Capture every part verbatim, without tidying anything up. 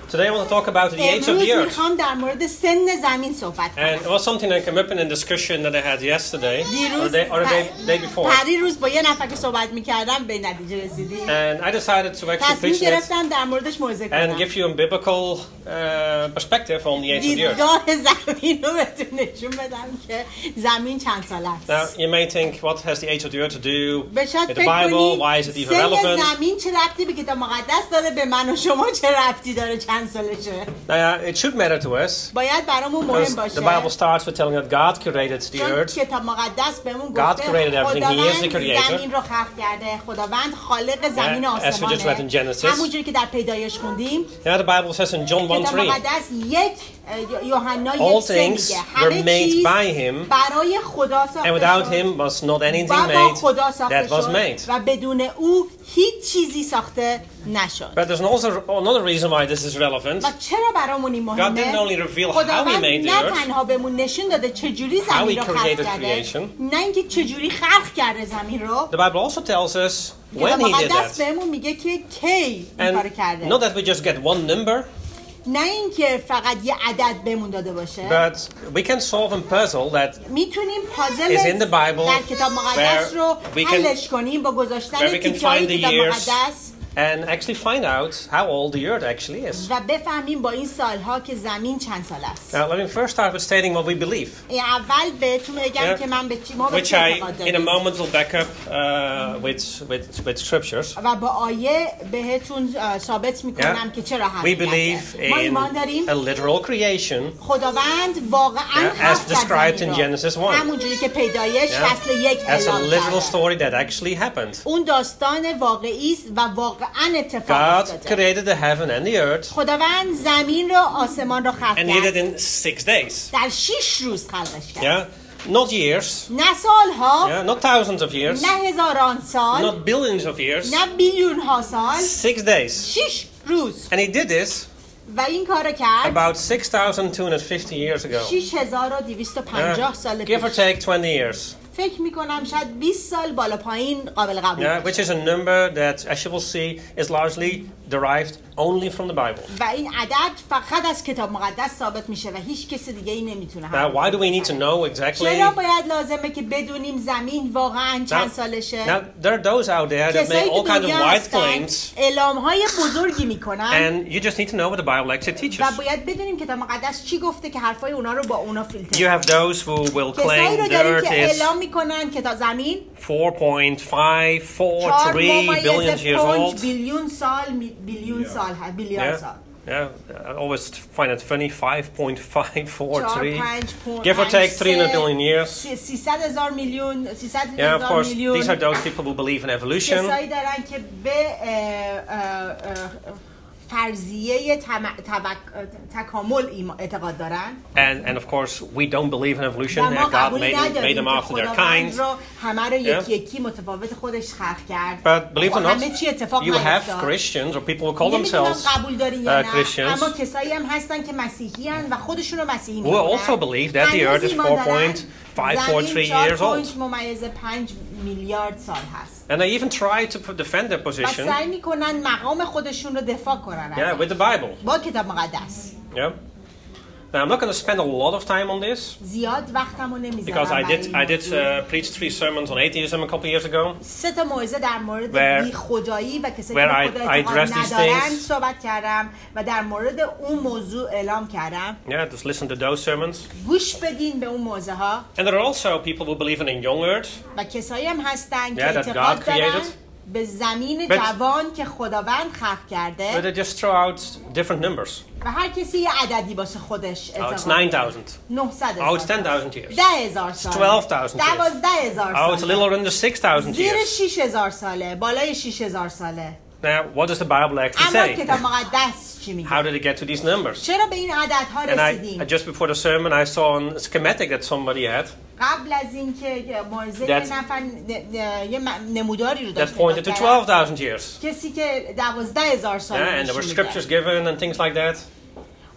Today I want to talk about the age of امروز the earth. میخوام در مورد سن زمین صحبت And it کنم. was something that came up in a discussion that I had yesterday or دیروز the day, or the day, day before. پری روز با یه نفر که صحبت میکردم به نتیجه رسیدیم. And I decided to actually تصمیم preach it گرفتم در موردش موعظه and کنم. give you a biblical uh, perspective on the age of the earth. دیدگاه زمین رو بهتون نشون بدم که زمین چند سال Now, است. you may think, what has the age of the earth to do به شاید with the فکر Bible? کنید Why is it even سن relevant? زمین چه ربطی به کتاب مقدس داره، به من و شما چه ربطی داره، چند سالشه. Now, it should matter to us باید برامون because مهم the باشه. Bible starts with telling that God created the چون earth. کتاب مقدس بهمون God گفته created everything. He is the خداوند creator. زمین رو خلق کرده. خداوند خالق زمین و Yeah, as we just read in آسمانه. Genesis. همونجوری که در پیدایش خوندیم. Now, the Bible says in John one کتاب three, مقدس یک اه، یوحنا all یک سه things میگه were همه made چیز by him, برای خدا ساخته and without شد him was not anything و با made خدا ساخته that was شد made. و بدون او هیچ چیزی ساخته نشد. But there's also another reason why this is relevant. و چرا برامون این God didn't مهمه؟ only reveal how he خداوند made the نه earth, تنها بهمون نشون داده چجوری how زمین he رو خلق created کرده، creation. نه اینکه چجوری خلق کرده زمین رو. The Bible also tells us when کتاب he did مقدس that. بهمون میگه که کی این کارو And کرده. not that we just get one number, نه اینکه فقط یه عدد بهمون داده باشه. but we can solve a puzzle that میتونیم is پازل in the Bible در کتاب مقدس where رو we can- حلش کنیم با where گذاشتن we can تیکه‌های find the کتاب years مقدس and actually find out how old the earth actually is. و بفهمیم با این سالها که زمین چند سال است. Now, let me first start with stating what we believe, این اول بهتون بگم Yeah. که من به چی ما به which چی I, اعتقاد in a داریم moment, will back up uh, with, with, with scriptures. و با آیه بهتون اه، ثابت میکنم Yeah. که چرا We حقیقته. believe ما in ایمان داریم a literal creation, خداوند واقعا Yeah, as خلق کرد described زمین in رو. Genesis one. همونجوری که پیدایش Yeah. فصل یک as a اعلام literal کرده. story that actually happened. اون داستان واقعی است و واقعا اتفاق God افتاده. created the heaven and the earth, خداوند زمین رو آسمان رو خلق and he did it کرد. in six days. در شش روز خلقش کرد. Yeah, not years, نه سالها، yeah, not thousands of years, نه هزاران سال، not billions of years, نه بیلیون ها سال، six days. شش روز. And he did this و این کار کرد about six thousand two hundred fifty years ago. شش هزار و دویست و پنجاه Yeah, سال give or پیش. take twenty years. فکر میکنم شاید بیست سال بالا پایین قابل قبول Yeah, باشه. which is a number that, as you will see, is largely derived only from the Bible. و این عدد فقط از کتاب مقدس ثابت میشه و هیچ کسی دیگه ای نمیتونه. Now, why do we need to know exactly? چرا باید لازمه که بدونیم زمین واقعا چند سالشه؟ Now, there are those out there that make کسایی all که kinds of دنیا wide هستن claims, اعلام‌های بزرگی میکنن and you just need to know what the Bible actually teaches. و باید بدونیم کتاب مقدس چی گفته که حرفای اونا رو با اونا فیلتر. You have those who will کسایی claim رو the داریم earth که is اعلام میکنن که تا زمین four point five four چهار three ممیز billion years پنج old. بیلیون سال می- بیلیون سال هست بیلیون Yeah, سال. yeah. I always find it funny. five point five four چهار three, پنج پنج give or take three hundred سه، million years. سی- سیصد هزار میلیون سیصد Yeah, of هزار course. These are میلیون. those people who believe in evolution. کسایی دارن که به اه، اه، اه، فرضیه تم- توک- تکامل ایم- اعتقاد دارن And and of course, we don't believe in evolution. و ما God قبول made, made نداریم them که after their خداوند kind. رو همه رو یکی Yeah. یکی متفاوت خودش خلق کرد. But believe it or و همه چی not, اتفاق you have نیفتاد. Christians or people who call نمی‌دونم themselves قبول داری یا uh, نه، Christians اما کسایی هم هستن که مسیحی هن و خودشون رو مسیحی who می‌دونن. also believe that the هنوز earth is ایمان four دارن point five four three زمین چهار years old. پوینت ممیز پنج میلیارد سال هست. And they even try to p- defend their و position, سعی میکنن مقام خودشون رو دفاع کنن yeah, ازش. with the Bible. با کتاب مقدس. Yeah. Now, I'm not going to spend a lot of time on this زیاد وقتمو نمیذارم because I برای did این I did موضوع. uh, preach three sermons on atheism a couple years ago. سه تا موعظه در مورد Where- بی خدایی و کسایی where که I- به خدا I اعتقاد addressed these ندارن things. صحبت کردم و در مورد اون موضوع اعلام کردم Yeah, just listen to those sermons. گوش بدین به اون موضوع ها. And there are also people who believe in a young earth. و کسایی هم هستن که Yeah, that اعتقاد God دارن created. به زمین But- جوان که خداوند خلق But کرده they just throw out different numbers. و هر کسی یه عددی واسه خودش Oh, it's اعتقاد nine داره. thousand. نهصد Oh, it's ten thousand years. ده هزار سال twelve thousand years. دوازده هزار Oh, it's a سال little under six thousand زیر years. شیش هزار ساله بالای شیش هزار ساله. Now, what does the Bible actually اما say? کتاب مقدس چی میگه؟ How did it get to these numbers? چرا به این عددها And I, رسیدیم؟ just before the sermon, I saw a schematic that somebody had قبل از اینکه موعظه That- یه نفر ن- ن- یه م- نموداری رو that داشت pointed to نگاه twelve کردم. thousand years. کسی که دوازده هزار سال Yeah, and there were نشون scriptures میده. given and things like that.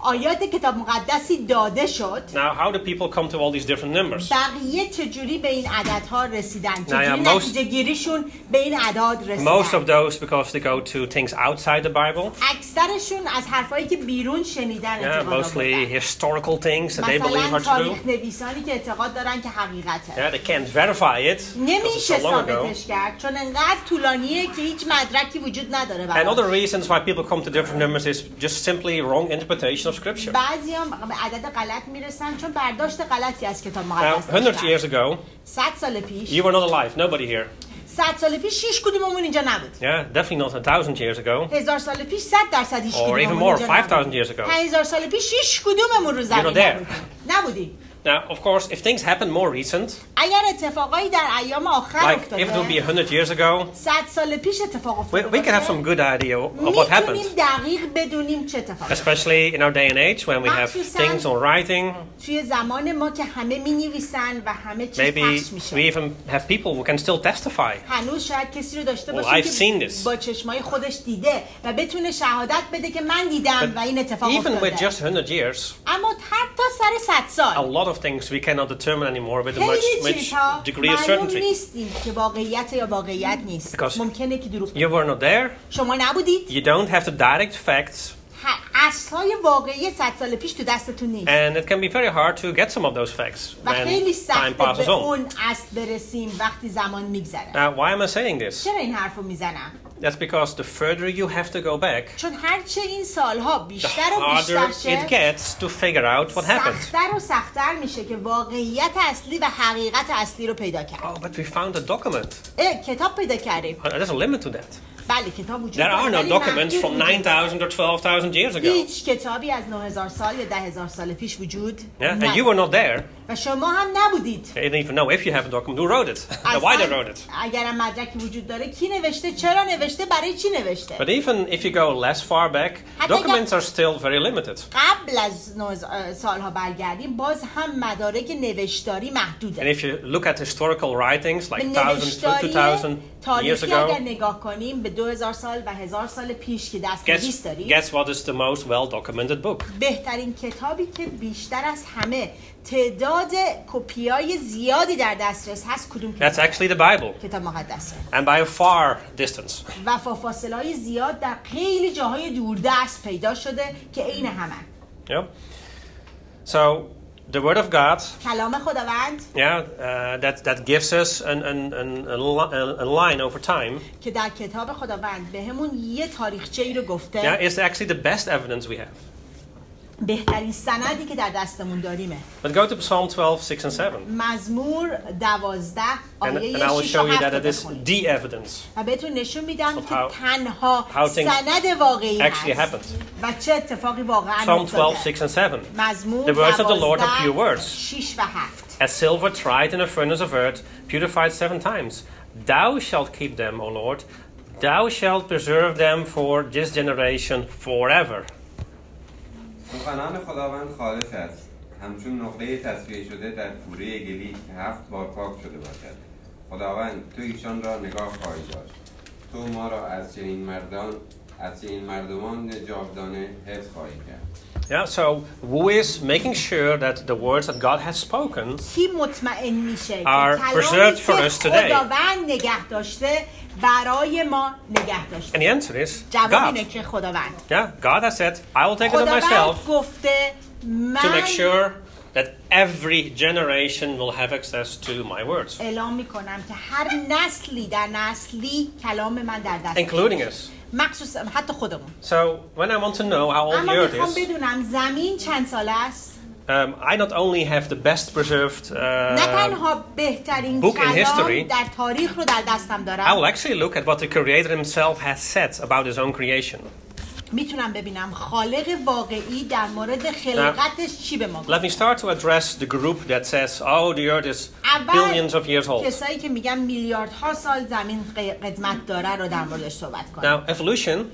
آیات کتاب مقدسی داده شد. Now, how do people come to all these different numbers? بقیه چجوری به این عددها رسیدن؟ چجوری yeah, most- نتیجه گیریشون به این اعداد رسیدن؟ Most of those because they go to things outside the Bible. اکثرشون از حرفایی که بیرون شنیدن Yeah, اعتقاد mostly آوردن. historical things that they believe مثلا are true. تاریخ نویسانی که اعتقاد دارن که حقیقته. Yeah, they can't verify it because it's نمیشه so long ago. ثابتش کرد چون انقدر طولانیه که هیچ مدرکی وجود نداره And other برای. reasons why people come to different numbers is just simply wrong interpretation of Scripture. بعضی هم به عدد غلط میرسن چون برداشت غلطی از کتاب Now, مقدس one hundred داشتن. years ago, صد سال پیش you were not alive. Nobody here. صد سال پیش شش کدوممون اینجا نبود. Yeah, definitely not a thousand years ago. هزار سال پیش صد درصد هیچ Or even کدوممون more, اینجا five thousand نبود. years ago. پنج هزار سال پیش شش کدوممون رو زمین not there. نبودیم. نبودیم. Now, of course, if things happen more recent, اگر اتفاقایی در ایام آخر like if it would be افتاده one hundred years ago, صد سال پیش اتفاق we, افتاده we can have some good idea of what happened. میتونیم دقیق بدونیم چه اتفاقی افتاده. Especially in our day and age when we have مخصوصاً things on writing. توی زمان ما که همه مینویسن و همه چیز Maybe پخش we میشه. even have people who can still testify. هنوز شاید کسی رو داشته Well, باشیم I've seen که this. با چشمای خودش دیده و بتونه شهادت بده که من دیدم و این اتفاق Even with افتاده. just one hundred years, اما حتی سر صد a سال lot of things we cannot determine anymore with a much, خیلی much چیزها degree of معلوم certainty. نیستیم که واقعیت یا واقعیت نیست. Because ممکنه که دروغ You باشه. were not there. شما نبودید. You don't have the direct facts. اصلای واقعی صد سال پیش تو دستتون نیست. And it can be very hard to get some of those facts و خیلی when time سخته passes به on. اون اصل برسیم وقتی زمان میگذره. Now, why am I saying this? چرا این حرف رو میزنم؟ That's because the further you have to go back, چون هرچه این سالها the بیشتر و harder بیشتر it شه gets to figure out what happened. سختتر و سختتر میشه که واقعیت اصلی و حقیقت اصلی رو پیدا کرد. Oh, but we found a document. اه، کتاب پیدا کردیم. Uh, There's a limit to that. بله کتاب وجود There are داره no ولی documents محدود from وجود nine داره. thousand or twelve thousand years ago. هیچ کتابی از نه هزار سال یا ده هزار سال پیش وجود Yeah, and نداره. you were not there. و شما هم نبودید. You didn't even know if you have a document who wrote it, and why they wrote it. اگرم مدرکی وجود داره کی نوشته، چرا نوشته، برای چی نوشته. But even if you go less far back, حتی documents are still very limited. قبل از نه سالها برگردیم باز هم مدارک نوشتاری And محدوده. if you look at historical writings به like one thousand, two نوشتاری thousand years تاریخی اگر ago, نگاه کنیم به دو هزار سال و هزار سال پیش که guess, دسترسی داریم guess what is the most well-documented book? بهترین کتابی که بیشتر از همه تعداد کپیای زیادی در دسترس هست کدوم That's کتاب؟ actually the Bible, کتاب مقدسه and by a far distance. و فاصله های زیاد در خیلی جاهای دوردست پیدا شده که عین همه. Yeah. So the Word of God, کلام خداوند yeah, uh, that that gives us an, an, an, a, li- a line over time. که در کتاب خداوند بهمون یه تاریخچه ای رو گفته Yeah, is actually the best evidence we have. بهترین سندی که در دستمون داریمه. But go to Psalm twelve, six and seven, مزمور دوازده and, آیه and I will شش و show you that هفت it is بخونید the evidence و بهتون نشون میدم of که how- تنها how things سند واقعی actually هست happened. و چه اتفاقی واقعا Psalm افتاده. twelve, six and seven. مزمور The words of the Lord are pure دوازده words. شش و هفت As silver tried in a furnace of earth, purified seven times. Thou shalt keep them, O Lord. Thou shalt preserve them for this generation forever. سخنان خداوند خالص است، همچون نقره تصفیه شده در کوره گلی که هفت بار پاک شده باشد. خداوند تو ایشان را نگاه خواهی داشت، تو ما را از چنین مردان از چنین مردمان جاودانه حفظ خواهی کرد. Yeah, so who is making sure that the words that God has spoken کی مطمئن میشه که are کلامی preserved for که us today? خداوند نگه داشته برای ما نگه داشته؟ And the answer is جواب God. اینه که خداوند. Yeah, God has said, I will take it on خداوند myself گفته to make من sure that every generation will have access to my words, اعلام میکنم که هر نسلی در نسلی کلام من در دست including us. مخصوصا حتی خودمون. So when I want to know how old the اما earth میخوام is, بدونم زمین چند ساله است. um, I not only have the best preserved نه uh, تنها بهترین book in کلام history. در تاریخ رو در دستم I will دارم، actually look at what the Creator Himself has said about His own creation. میتونم ببینم خالق واقعی در مورد خلقتش چی به ما Let گفت. me start to address the group that says, oh, the earth is billions of years اول old. کسایی که میگن میلیاردها سال زمین قدمت داره رو در موردش صحبت کنم. Now, evolution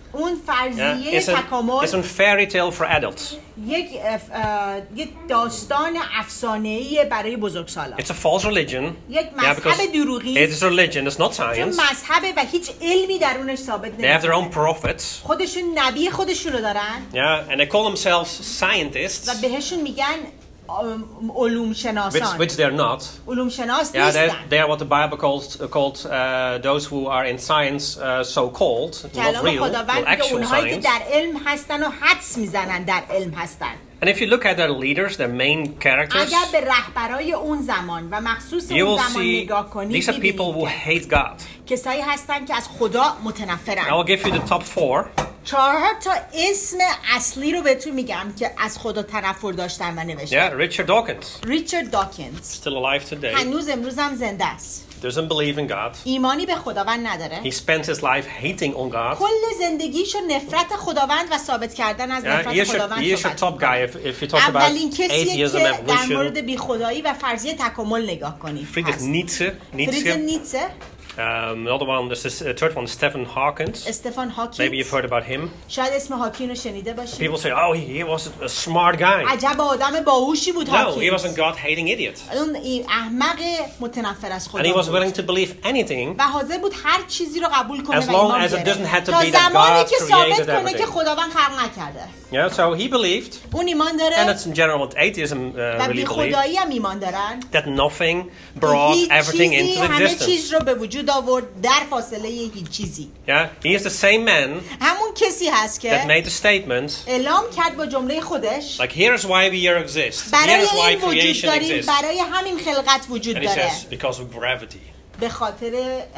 اون Yeah? فرضیه It's, a, تکامل it's a fairy tale for adults. یک اف- اه، یک داستان افسانه‌ای برای بزرگسالان. It's a false religion. یک Yeah, because مذهب دروغی it is religion, it's not چون science. مذهبه و هیچ علمی درونش ثابت They have their نمیشه. own prophets. خودشون نبی خودشون رو دارن Yeah, and they call themselves و scientists, بهشون میگن ام، علوم which, شناسان. which they're not. علوم شناس Yeah, they're, نیستن. they are what the Bible calls called uh, those who are in science, uh, so-called, not کلام real, خداوند not میگه actual اونهایی که science. در علم هستن و حدس میزنن در علم هستن. And if you look at their leaders, their main characters, اگر به رهبرای اون زمان و مخصوص you اون will زمان see نگاه کنید these are people who می‌بینید hate God. که کسایی هستن که از خدا متنفرن. I will give you the top four. چهار تا اسم اصلی رو بهتون میگم که از خدا تنفر داشتن و نوشتن. Yeah, Richard Dawkins, ریچارد داکینز still alive today, هنوز امروز هم زنده است. doesn't believe in God. ایمانی به خداوند نداره. He spent his life hating on God. کل زندگیشو نفرت خداوند و ثابت کردن از Yeah, نفرت he is your, خداوند he is your صحبت top می‌کنه. guy if, if you talk about اولین کسیه atheism, که در evolution. مورد بیخدایی و فرضیه تکامل نگاه کنید. Friedrich هست. Nietzsche, فریدریش Nietzsche. نیتشه، Um, another one, this is uh, third one, Stephen Hawkins. استفان Maybe هاکینز. you've heard about him. شاید اسم هاکین رو شنیده باشید. People say, oh, he, he was a smart guy. عجب آدم باهوشی بود No, he هاکینز. was a God-hating idiot. اون ای- احمق متنفر از And he خدا was بود. willing to believe anything و حاضر بود هر چیزی رو قبول کنه as و long ایمان as it بیاره. doesn't have to تا be that زمانی God که ثابت created کنه که everything. خداوند خلق نکرده. Yeah, so he believed, اون ایمان and داره it's in general what atheism uh, و really بی believed, خدایی هم ایمان دارن. that nothing که brought هیچ everything چیزی into همه existence. چیز رو به وجود آورد در فاصله هیچ چیزی. Yeah, he is the same man همون کسی هست that که made the statement, اعلام کرد با جمله خودش like, here's why we here exist. برای Here's why این وجود creation داریم، exists. برای همین خلقت وجود And he داره، says, because of gravity. به خاطر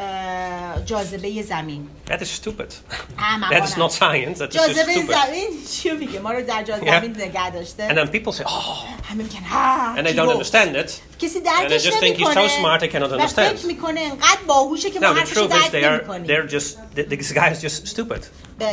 اه، جاذبه زمین. That is stupid. احمقانه. That is not science. That is just جاذبه stupid. زمین چی میگه؟ ما رو در جاذبه Yeah. زمین نگه داشته. And then people say, oh, همه میگن ها and they کی don't گفت؟ understand it. کسی And they درکش just think he's so نمیکنه smart they cannot و understand. فکر میکنه انقدر باهوشه که ما No, the حرفشو truth is درک they are, نمیکنیم. they're just, th- this guy is just stupid.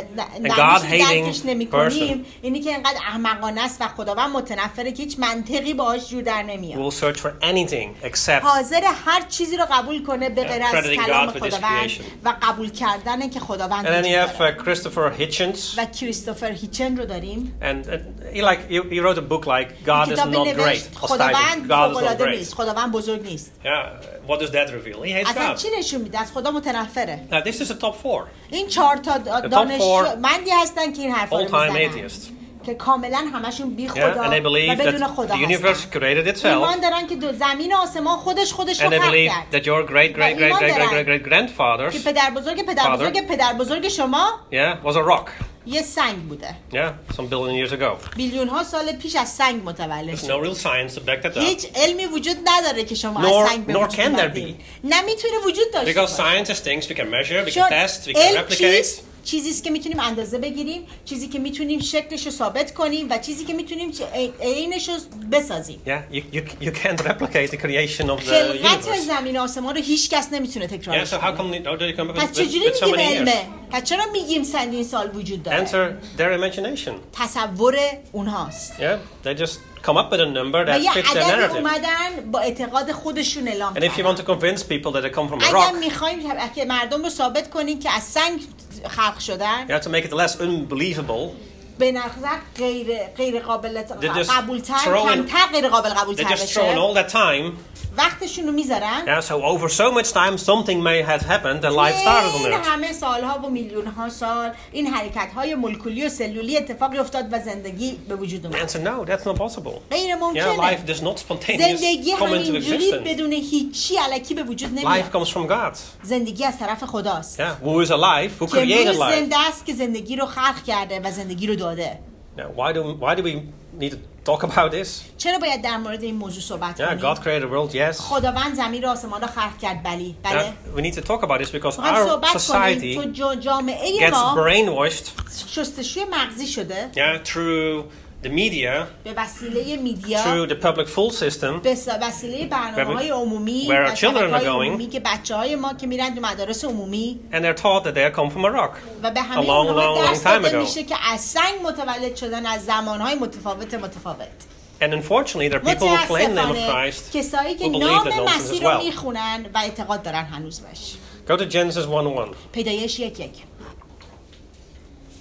به God-hating درکش نمیکنیم اینی که انقدر احمقانه است و خداوند متنفره که هیچ منطقی باهاش جور در نمیاد. We'll search for anything except حاضر هر چیزی رو قبول کنه به غیر از crediting کلام God with his خداوند creation. و قبول کردن که خداوند And then you وجود have داره. uh, Christopher Hitchens, و کریستوفر هیچن رو داریم. and, and he like he, he wrote a book like God is کتابی not نوشت great. خداوند God is not فوق‌العاده great. نیست، خداوند بزرگ نیست. Yeah, what does that reveal? He hates اصلا God. چی نشون میده؟ از خدا متنفره. Now this is the top four. این چهار تا دانشمندی هستن که این حرفا رو All-time میزنن atheists. که کاملا همشون بی Yeah, خدا and they و believe بدون that خدا the universe هستن. created itself, ایمان دارن که دو زمین و آسمان خودش خودش رو and they خلق believe کرد. that your great great great great great great great که grandfathers, پدر بزرگ پدر بزرگ پدر بزرگ شما yeah, was a rock. یه سنگ بوده. Yeah, some billion years ago. بیلیون ها سال پیش از سنگ متولد There's شد. no real science to back that up. هیچ علمی وجود نداره که شما Nor- از سنگ به nor وجود can there اومدین. نه میتونه وجود داشته Because باشه. science is things we can measure, we چون can test, we can علم replicate. چیست؟ چیزی است که میتونیم اندازه بگیریم، چیزی که میتونیم شکلش رو ثابت کنیم و چیزی که میتونیم عینش رو بسازیم. Yeah, you, you, you can't replicate the creation of the خلقت universe. زمین آسمان رو هیچ کس نمیتونه Yeah, تکرارش so how کنه. come how did you come up پس with, with, چجوری with so میگیم many years? علمه؟ پس چرا میگیم چندین سال وجود داره؟ Enter their imagination. تصور اونهاست. Yeah, they just come up with a number و that یه fits their عددی narrative. اومدن با اعتقاد خودشون اعلام And if you want to کردن. convince people that they come from a اگر rock, میخوایم که مردم رو ثابت کنیم که از سنگ خلق شدن، you have to make it less unbelievable. به نظر غیر غیر قابل They just قبول تر throw in- کمتر غیر قابل قبول They تر just throw in بشه. all that time. وقتشون رو میذارن. Yeah, so over so much time, something may have happened and life started on این Earth. همه سالها و میلیون ها سال این حرکت های مولکولی و سلولی اتفاقی افتاد و زندگی به وجود The اومد. answer, no, that's not possible. غیر Yeah, ممکنه. life does not spontaneously زندگی come into همینجوری existence. بدون هیچی الکی به وجود Life نمیاد. comes from God. زندگی از طرف خداست. Yeah, who is alive, who که created روح life. زنده است که زندگی رو خلق کرده و زندگی رو داده. Now, why do why do we need to talk about this? چرا باید در مورد این موضوع صحبت Yeah, کنیم؟ God created the world, yes. خداوند زمین و آسمان را خلق کرد، بلی. Yeah, بله. we need to talk about this because می‌خوایم our صحبت society کنیم تو جامعه gets ما brainwashed, شستشوی مغزی شده yeah, through the media, به وسیله میدیا، through the public full system, به وسیله برنامه‌های عمومی where our و children are شبکه‌های going. عمومی که بچه‌های ما که میرن تو مدارس عمومی and they're taught that they come from a rock. و به A همه long, اونها long, long درس time داده ago. میشه که از سنگ متولد شدن از زمانهای متفاوت متفاوت. And unfortunately, there are people who claim the name of متاسفانه Christ کسایی که who believe نام that nonsense as مسیح رو well. میخونن و اعتقاد دارن هنوز بهش. Go to Genesis one one. پیدایش یک یک.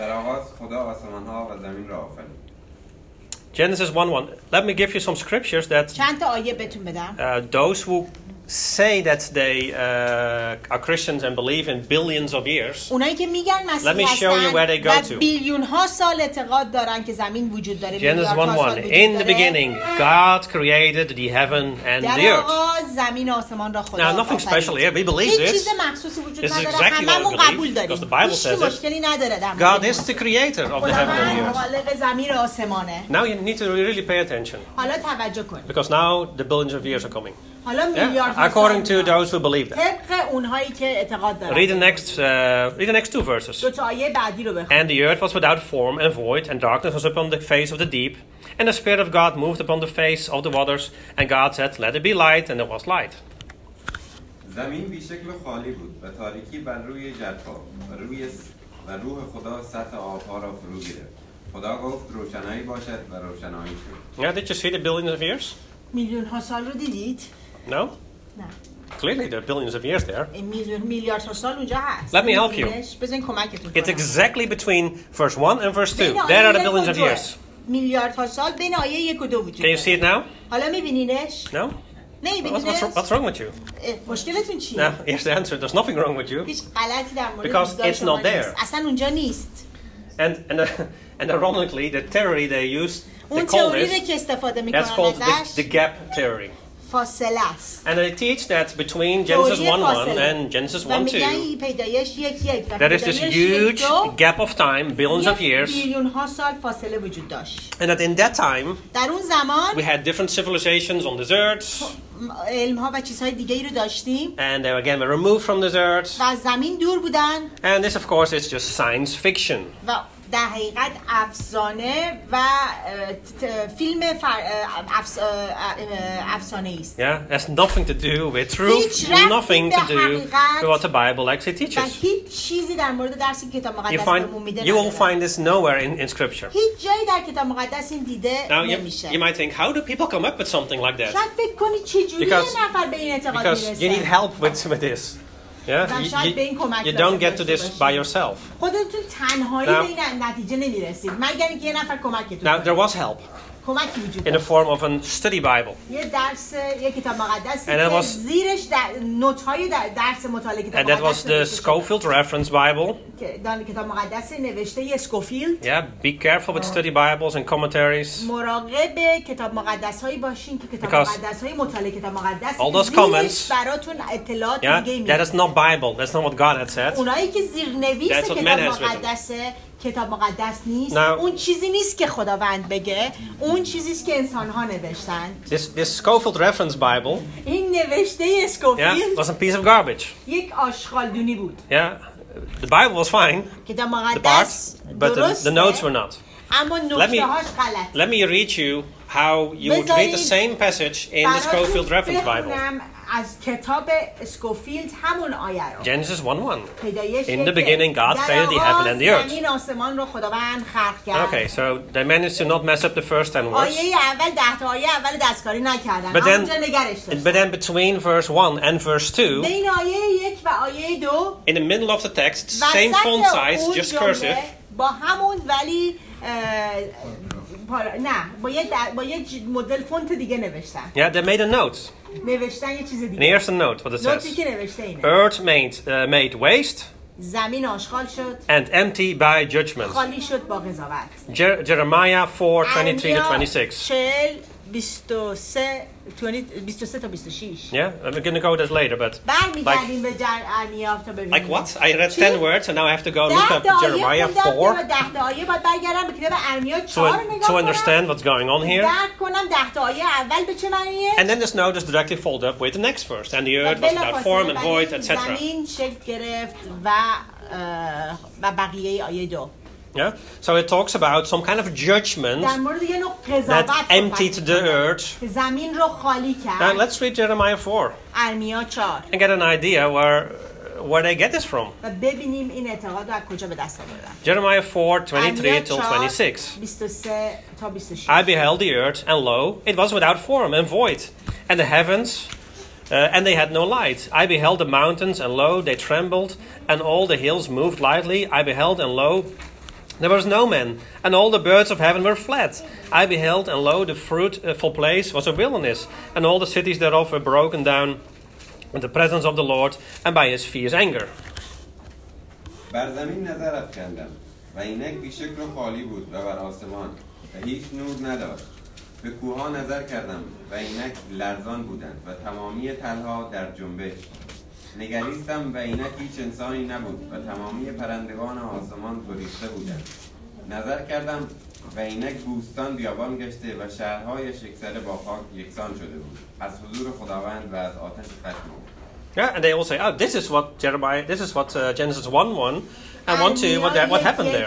در آغاز خدا آسمان‌ها و زمین را آفرید. Genesis one one. Let me give you some scriptures that چند تا آیه بهتون بدم. uh, those who say that they uh, are Christians and believe in billions of years. اونایی که میگن Let me مسیحی show you where they go هستن و to. بیلیون ها سال اعتقاد دارن که زمین وجود داره. Genesis میلیاردها one سال one. وجود In the داره. beginning, God created the heaven and the در earth. آغاز زمین و آسمان را خدا Now, nothing آفرید. special here. We believe هیچ this. چیز مخصوصی وجود This is نداره. exactly what we هممون believe, قبول داریم. because the Bible هیچ says it. مشکلی نداره در God مورد is the creator of the heaven and the خداوند earth. خالق زمین و آسمانه. Now you need to really pay attention, حالا توجه کن. because now the billions of years are coming. حالا Yeah? میلیاردها According to سال those who believe that. طبق اونهایی که اعتقاد Read دارن. the next, uh, read the next two verses. دو تا آیه بعدی رو بخون. And the earth was without form and void, and darkness was upon the face of the deep. And the Spirit of God moved upon the face of the waters. And God said, Let it be light, and there was light. زمین بیشکل و خالی بود و تاریکی بر روی جرفا و روی س... و روح خدا سطح آبها را فرو گرفت. خدا گفت روشنایی باشد و روشنایی شد. Yeah, did you see the billions of years? میلیون ها سال رو دیدید؟ No? نه. Clearly there are billions of years there. این میلیون میلیارد ها سال اونجا هست. Let me help you. بزنین کمکتون It's کنم. exactly between verse one and verse two. بین آیه There are the یک و billions of دوه. years. میلیارد ها سال بین آیه یک و دو وجود Can you see it داره. now? حالا میبینینش؟ No? What's, نمیبینینش؟ what's, what's wrong with you? مشکلتون چیه؟ No, here's the answer. There's nothing wrong with you. هیچ غلطی در مورد Because دیدگاه it's شما not there. نیست. اصلا اونجا نیست. And and, uh, and ironically, the theory they use, they اون call تئوری رو this, که استفاده that's میکنن called the, ازش the gap theory. فاصله است. And they teach that between Genesis تئوری one one فاصله. and Genesis و one میگن two, این پیدایش یک یک و there is this پیدایش یک huge دو gap of time, billions of یک years, بیلیون ها سال فاصله وجود داشت. and that in that time در اون زمان we had different civilizations on this earth, علم ها و چیزهای دیگه ای رو داشتیم and they again were removed from this earth. و از زمین دور بودن And this, of course, is just science fiction. و در حقیقت افسانه و اه، ت- فیلم فر... اه، افس... اه، اه، افسانه است. Yeah, has nothing to do with truth, هیچ ربطی nothing به to do حقیقت with what the Bible actually و teaches. هیچ چیزی در مورد درسی که کتاب You مقدس find بهمون میده you will نداره. find this nowhere in, in Scripture. هیچ جایی در کتاب مقدس این دیده Now you, نمیشه. you might think, how do people come up with something like that? شاید فکر کنی چجوری یه Because- نفر به این اعتقاد Because you need میرسه. help with, with this. Yeah, و you, شاید به این you, کمک you لازم don't get to داشته this by باشی. yourself. خودتون تنهایی Now- به این نتیجه نمیرسید مگر اینکه یه نفر کمکتون Now کنه. there was help کمکی وجود in the داشت. form of a study Bible. یه درس یه کتاب مقدسی And that که was- زیرش در نوت‌های در درس مطالعه کتاب And that was مقدس the نوشته شده. Schofield Reference Bible. که دان کتاب مقدس نوشته ی اسکوفیلد. Yeah, be careful with study Bibles and commentaries. مراقب کتاب مقدس هایی باشین که کتاب Because مقدس های مطالعه کتاب مقدس all those زیرش comments- براتون اطلاعات Yeah, دیگه that is میده. not Bible. That's not what God had said. اونایی که زیرنویس That's what کتاب man has written. مقدس کتاب مقدس نیست، Now- اون چیزی نیست که خداوند بگه، اون چیزی است که انسان ها نوشتن. This this Schofield Reference Bible, این نوشته اسکوفیلد yeah, was a piece of garbage. یک آشغالدونی بود. Yeah, the Bible was fine, کتاب the مقدس parts, but the, درسته، the notes were not. اما Let me نکته هاش غلط. let me read you how you would read the same passage in the Schofield Reference Bible. بخونم از کتاب اسکوفیلد همون آیه رو. Genesis one one. پیدایش In یک the beginning, God در created the آغاز heaven and the earth. زمین آسمان رو خداوند خلق کرد. Okay, so they managed to not mess up the first ten words. آیه اول ده تا آیه اول دستکاری نکردن. But then, همونجا نگرش داشتن. but then between verse one and verse two, بین آیه یک و آیه دو in the middle of the text, same وسط font size, اون just جمله cursive, با همون ولی اه، پارا- نه با یه در- با یه ج- مدل فونت دیگه نوشتن. yeah, they made a note. نوشتن یه چیز And دیگه. here's the note, what it نوتی says. که نوشته اینه. Earth made, uh, made waste زمین آشغال شد، and empty by judgment. خالی شد با قضاوت. Jer- Jeremiah four twenty-three to twenty-six. چهل بیست و سه بیست و سه تا بیست و شش. Yeah, I'm going to go this later, but like, برمیگردیم به ارمیا تا ببینیم. like what? I read چی؟ ten words and now I have to go look ده up تا آیه Jeremiah خوندم که four با ده تا آیه باید برگردم به کتاب ارمیا to, چهار رو نگاه to کنم. understand what's going on here. درک کنم ده تا آیه اول به چه معنیه؟ And then this note is directly followed up with the next verse. And the و earth was without بلافاصله form and ولی void, et cetera. زمین شکل گرفت و اه، و بقیه آیه دو. Yeah? So it talks about some kind of judgment در مورد یه نوع قضاوت that صحبت emptied the می‌کنه earth. که زمین رو خالی Now کرد. let's read Jeremiah four ارمیا چهار and get an idea where where they get this from. و ببینیم این اعتقاد رو از کجا به دست آوردن. Jeremiah four twenty-three ارمیا till چهار، twenty-six. بیست و سه تا بیست و شش. I beheld the earth, and lo, it was without form and void, and the heavens, uh, and they had no light. I beheld the mountains, and lo, they trembled, and all the hills moved lightly. I beheld, and lo, There was no man, and all the birds of heaven were fled. I beheld, and lo, the fruitful place was a wilderness, and all the cities thereof were broken down in the presence of the Lord, and by his fierce anger. بر زمین نظر افکندم و اینک بی شکل و خالی بود و بر آسمان و هیچ نور نداشت. به کوها نظر کردم و اینک لرزان بودند و تمامی تلها در جنبش. نگریستم و اینک هیچ انسانی نبود و تمامی پرندگان آسمان گریخته بودند. نظر کردم و اینک بوستان بیابان گشته و شهرهای شکسره با خاک یکسان شده بود از حضور خداوند و از آتش خشم او. Yeah, and they all say, "Oh, this is what Jeremiah, this is what uh, Genesis one one and one two, what that, what happened there?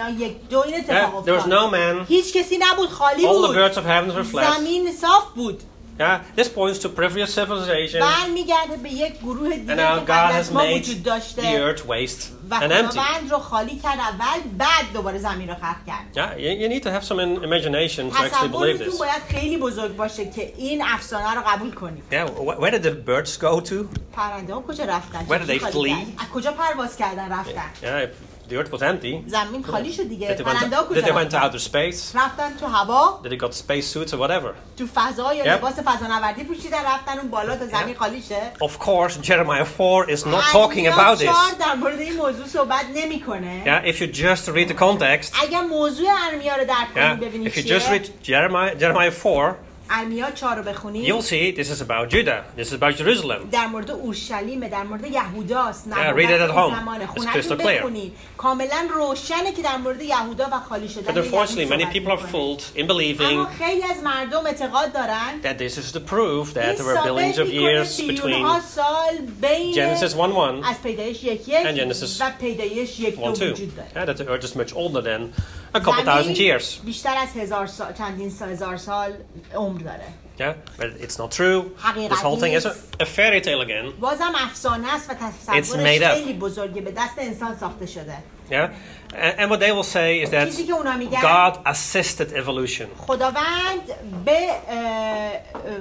Yeah, there was no man. هیچ کسی نبود، خالی All the بود. birds of heaven were fled. زمین صاف بود. Yeah, this points to previous civilization. برمیگرده به یک گروه دیگه And now که God قبل has از ما made وجود داشته the earth waste و and empty. خداوند رو خالی کرد اول، بعد دوباره زمین رو خلق کرد. Yeah, you, you need to have some in- imagination to actually believe تصورتون this. باید خیلی بزرگ باشه که این افسانه رو قبول کنید. Yeah, wh- where did the birds go to? پرنده ها کجا رفتن؟ Where did they چجوری خالی flee? کردن؟ از کجا پرواز کردن رفتن؟ Yeah, if the earth was empty, زمین خالی شد دیگه. did they پرنده ها went, کجا did they went to رفتن؟ outer space? رفتن تو هوا، Did they got space suits or whatever? تو فضا یا Yep. لباس فضانوردی پوشیدن رفتن اون بالا تا زمین خالی شه. Of course, Jeremiah four is not talking about this. چهار در مورد این موضوع صحبت نمیکنه. Yeah, if you just read the context, اگر موضوع ارمیا رو درک yeah, کنید ببینید if you چیه. just read Jeremiah, Jeremiah four, ارمیا چهار رو بخونید. you'll see this is about Judah, this is about Jerusalem. در مورد اورشلیم، در مورد یهوداست. Yeah, read it at home. زمانه It's خونتون crystal clear. بخونید. کاملا روشنه که در مورد یهودا و خالی شدن But unfortunately, many people are fooled in believing اما خیلی از مردم اعتقاد دارن that this is to prove that این there were billions ثابت of میکنه years between بیلیون‌ها سال بین Genesis one one از پیدایش یک and یک Genesis و پیدایش یک دو one two. وجود داره. Yeah, that the earth is much older than a couple thousand زمین years. بیشتر از هزار سال، چندین سال، هزار سال عمر داره. Yeah, but it's not true. This whole thing is a, a fairy tale again. بازم افسانه است و It's تصورش made up. خیلی بزرگه، به دست انسان ساخته شده. Yeah, and, and what they will say is that چیزی که اونا میگن God assisted evolution. خداوند به اه، اه،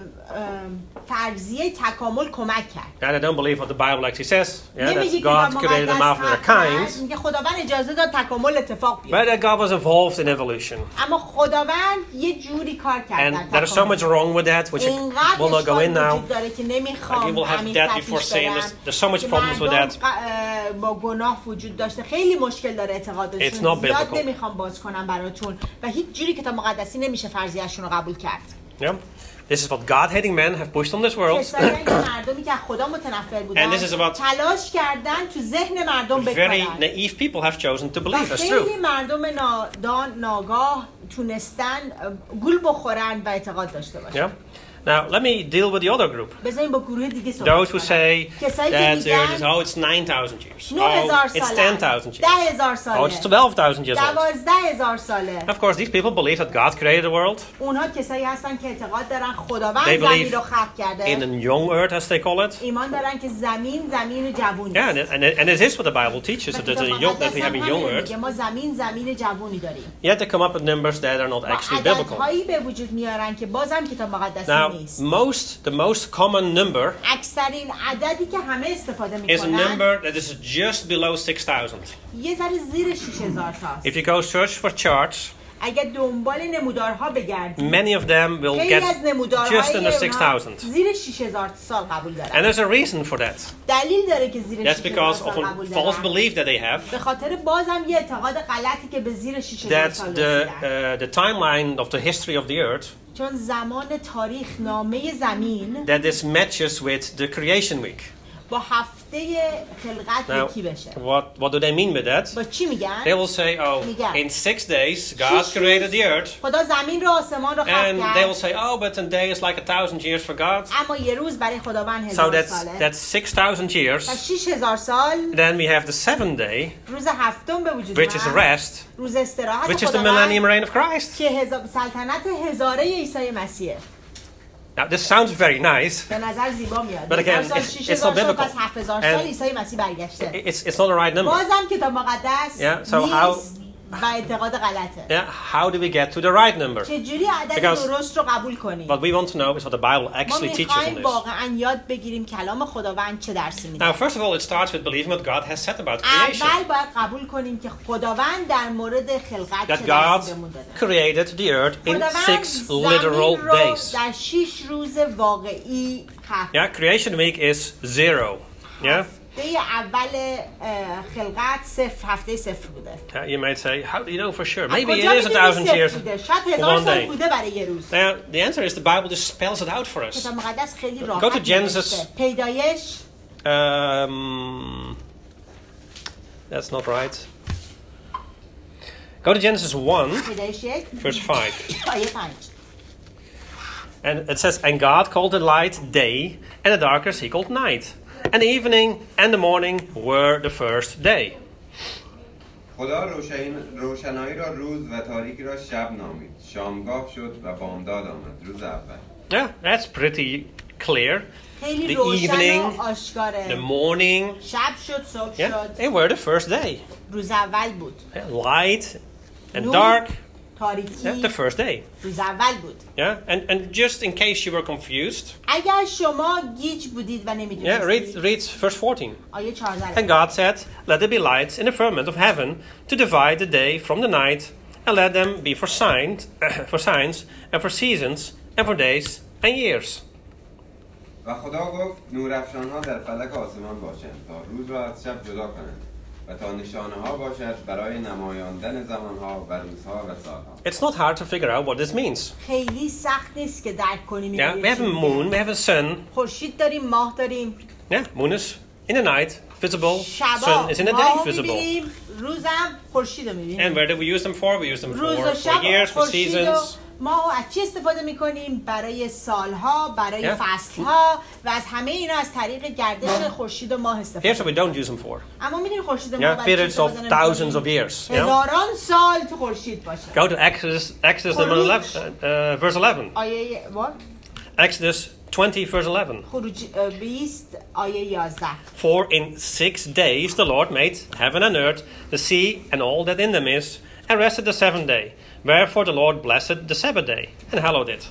اه، فرضیه تکامل کمک کرد. And I don't believe what the Bible actually says. Yeah, نمیگه that که God کتاب created them مقدس after their حق کرد. kinds, میگه خداوند اجازه داد تکامل اتفاق بیفته. but that God was involved in evolution. اما خداوند یه جوری کار کرد And در there is so much تکامل. wrong with that, which I اینقدر will not go in اشکال now. وجود داره که نمیخوام We will have عمیق‌تر that before پیش saying برم. this. There's so much که problems with مردم that. ق- اه، با گناه وجود داشته، خیلی مشکل داره It's اعتقادشون. not زیاد biblical. نمیخوام باز کنم براتون و هیچ جوری که تا مقدسی نمیشه فرضیه‌شون رو قبول کرد. Yeah, this is what God-hating men have pushed on this world. کسایی که مردمی که از خدا متنفر بودن And this is about- تلاش کردن تو ذهن مردم Very بکارن naive people have chosen to و believe that's خیلی true. مردم نادان ناگاه تونستن اه، گول بخورن و اعتقاد داشته باشن. Yeah. Now let me deal with the other group. بذاریم با گروه دیگه صحبت Those who کنم. say کسایی که that there is میگن oh it's nine thousand years. نه Oh, هزار it's ساله، ten thousand years. ده هزار Oh, ساله، it's twelve thousand years old. دوازده هزار ساله. Of course, these people believe that God created the world اونها کسایی هستن که اعتقاد دارن They خداوند believe زمین رو خلق in کرده. a young earth, as they call it. ایمان دارن که زمین زمین جوونی Yeah, and, است. and, it- and it is what the Bible teaches, و that, there's کتاب a young, that مقدس we have هم a young همین earth. میگه ما زمین زمین جوونی داریم. Yet they come up with numbers that are not و actually biblical. عددهایی به وجود میارن که بازم کتاب مقدسی Now, نیست. most, the most common number اکثرین عددی که همه استفاده is a میکنن number that is just below six thousand. یه ذره زیر شش هزار تاست. If you go search for charts, اگر دنبال نمودارها بگردید many of them will خیلی از get just نمودارهای under six اونها thousand. زیر شش هزار سال قبول And دارن. there's a reason for that. دلیل داره که زیر That's شش هزار because سال of a قبول false دارن. belief that they have به خاطر بازم یه اعتقاد غلطی که به زیر شش هزار that سال the, رسیدن. uh, the timeline of the history of the earth, چون زمان تاریخ نامه زمین that this matches with the creation week. با هفته خلقت Now, یکی بشه. what, what do they mean with that? با چی میگن؟ They will say, oh, میگن. in six days, God شش created the روز earth. خدا زمین رو آسمان رو خلق And they will کرد. say, oh, but a day is like a thousand years for God. اما یه روز برای خداوند So هزار that's, ساله. that's six thousand years. و شش هزار سال Then we have the seventh day, روز هفتم به وجود which is اومد. rest, روز استراحت which is the خداوند millennium reign of Christ. که هزار سلطنت هزاره عیسی مسیحه. Now, this sounds very nice. به نظر زیبا میاد. But again, هزار سال، it's- شش it's هزار not سال biblical. پس هفت هزار سال And- عیسی مسیح برگشته. It's, it's not the right number. بازم کتاب مقدس Yeah, so how- نیست و اعتقاد غلطه. Yeah, how do we get to the right number? چجوری عدد Because درست رو قبول کنیم؟ What we want to know is what the Bible ما actually teaches in میخوایم this. واقعا یاد بگیریم کلام خداوند چه درسی میده. Now, first of all, it starts with believing what God has said about creation. اول باید قبول کنیم که خداوند در مورد خلقت That چه God درسی بهمون داده. created the earth in خداوند six زمین literal رو days. در شش روز واقعی خلق. Yeah, creation week is zero. Yeah? هفته اول اه، خلقت صفر، هفته صفر بوده. Uh, you might say, how do you know for sure? از Maybe کجا it is a می‌دونی thousand صفر years بوده؟ شاید for هزار one سال day. بوده برای یه روز. Now, the answer is the Bible just spells it out for us. کتاب مقدس خیلی Go to راحت Genesis. نوشته. پیدایش Um, that's not right. Go to Genesis one, پیدایش یک verse five. آیه پنج. And it says, And God called the light day, and the darkness he called night. And the evening and the morning were the first day. خدا روشن- روشنایی را روز و تاریکی را شب نامید. شامگاه شد و بامداد آمد. روز اول. Yeah, that's pretty clear. خیلی The روشن evening, و آشکاره. The morning, شب شد، صبح yeah, شد. they were the first day. روز اول بود. Yeah, light and نور، dark, تاریکی yeah, the first day. روز اول بود. Yeah, and, and just in case you were confused, اگر شما گیج بودید و yeah, read, نمیدونستید read verse fourteen. آیه چهارده And God said, Let there be lights in the firmament of heaven to divide the day from the night, and let them be for signs, for signs, and for seasons, and for days and years. و خدا گفت نورافشان‌ها در فلک آسمان باشند تا روز را از شب جدا کنند و تا نشانه ها باشد برای نمایاندن زمانها و روزها و سالها. It's not hard to figure out what this means. خیلی سخت نیست که درک کنیم. Yeah, we have a moon, we have a sun. خورشید داریم، ماه داریم. Yeah, moon is in the night, visible. شبا Sun is in the ماه day, visible. می‌بینیم، روزم خورشید رو می‌بینیم. And where do we use them for? We use them روز و for, for شب years, for خورشید و seasons. ما از چی استفاده میکنیم؟ برای سالها، برای Yeah. فصلها و از همه اینا از طریق گردش خورشید و ماه استفاده Here's what we don't use them for. اما میدونی خورشید و ماه Yeah, برای چی periods of استفاده thousands of نمی‌کنیم؟ years. Yeah? هزاران سال تو خورشید باشه. Go to Exodus, Exodus number eleven, uh, uh, verse eleven. آیه what؟ Exodus twenty, verse eleven. خروج اه، بیست آیه یازده. For in six days the Lord made heaven and earth, the sea and all that in them is, and rested the seventh day. Wherefore the Lord blessed the Sabbath day and hallowed it.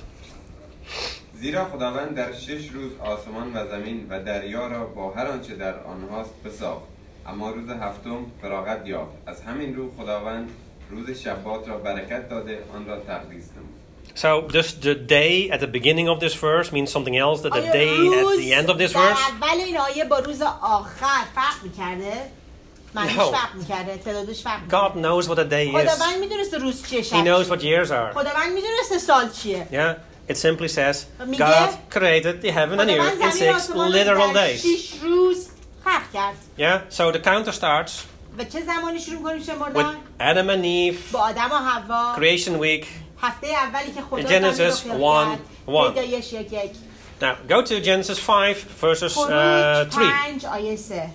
زیرا خداوند در شش روز آسمان و زمین و دریا را با هر آنچه در آنهاست بساخت، اما روز هفتم فراغت یافت. از همین رو خداوند روز شبات را برکت داده، آن را تقدیس نمود. So does the day at the beginning of this verse mean something else than the آیا day at روز the end of this در verse? اول این آیه با روز آخر فرق میکرده؟ معنیش No. فرق میکرده، تعدادش فرق میکرده. God knows what a day is. خداوند میدونسته روز چیه، He شب knows چیه. what years are. خداوند میدونسته سال چیه. Yeah, it simply says میگه God created the heaven and the خداوند earth in زمین six آسمان literal رو در days. شش روز خلق کرد. Yeah, so the counter starts و چه زمانی شروع کنیم with شمردن؟ Adam and Eve, با آدم و حوا. creation week. هفته اولی که خدا Genesis زمین رو one, خلق one. کرد. پیدایش یک یک. Now go to Genesis five, verses uh, خروج three. پنج آیه سه.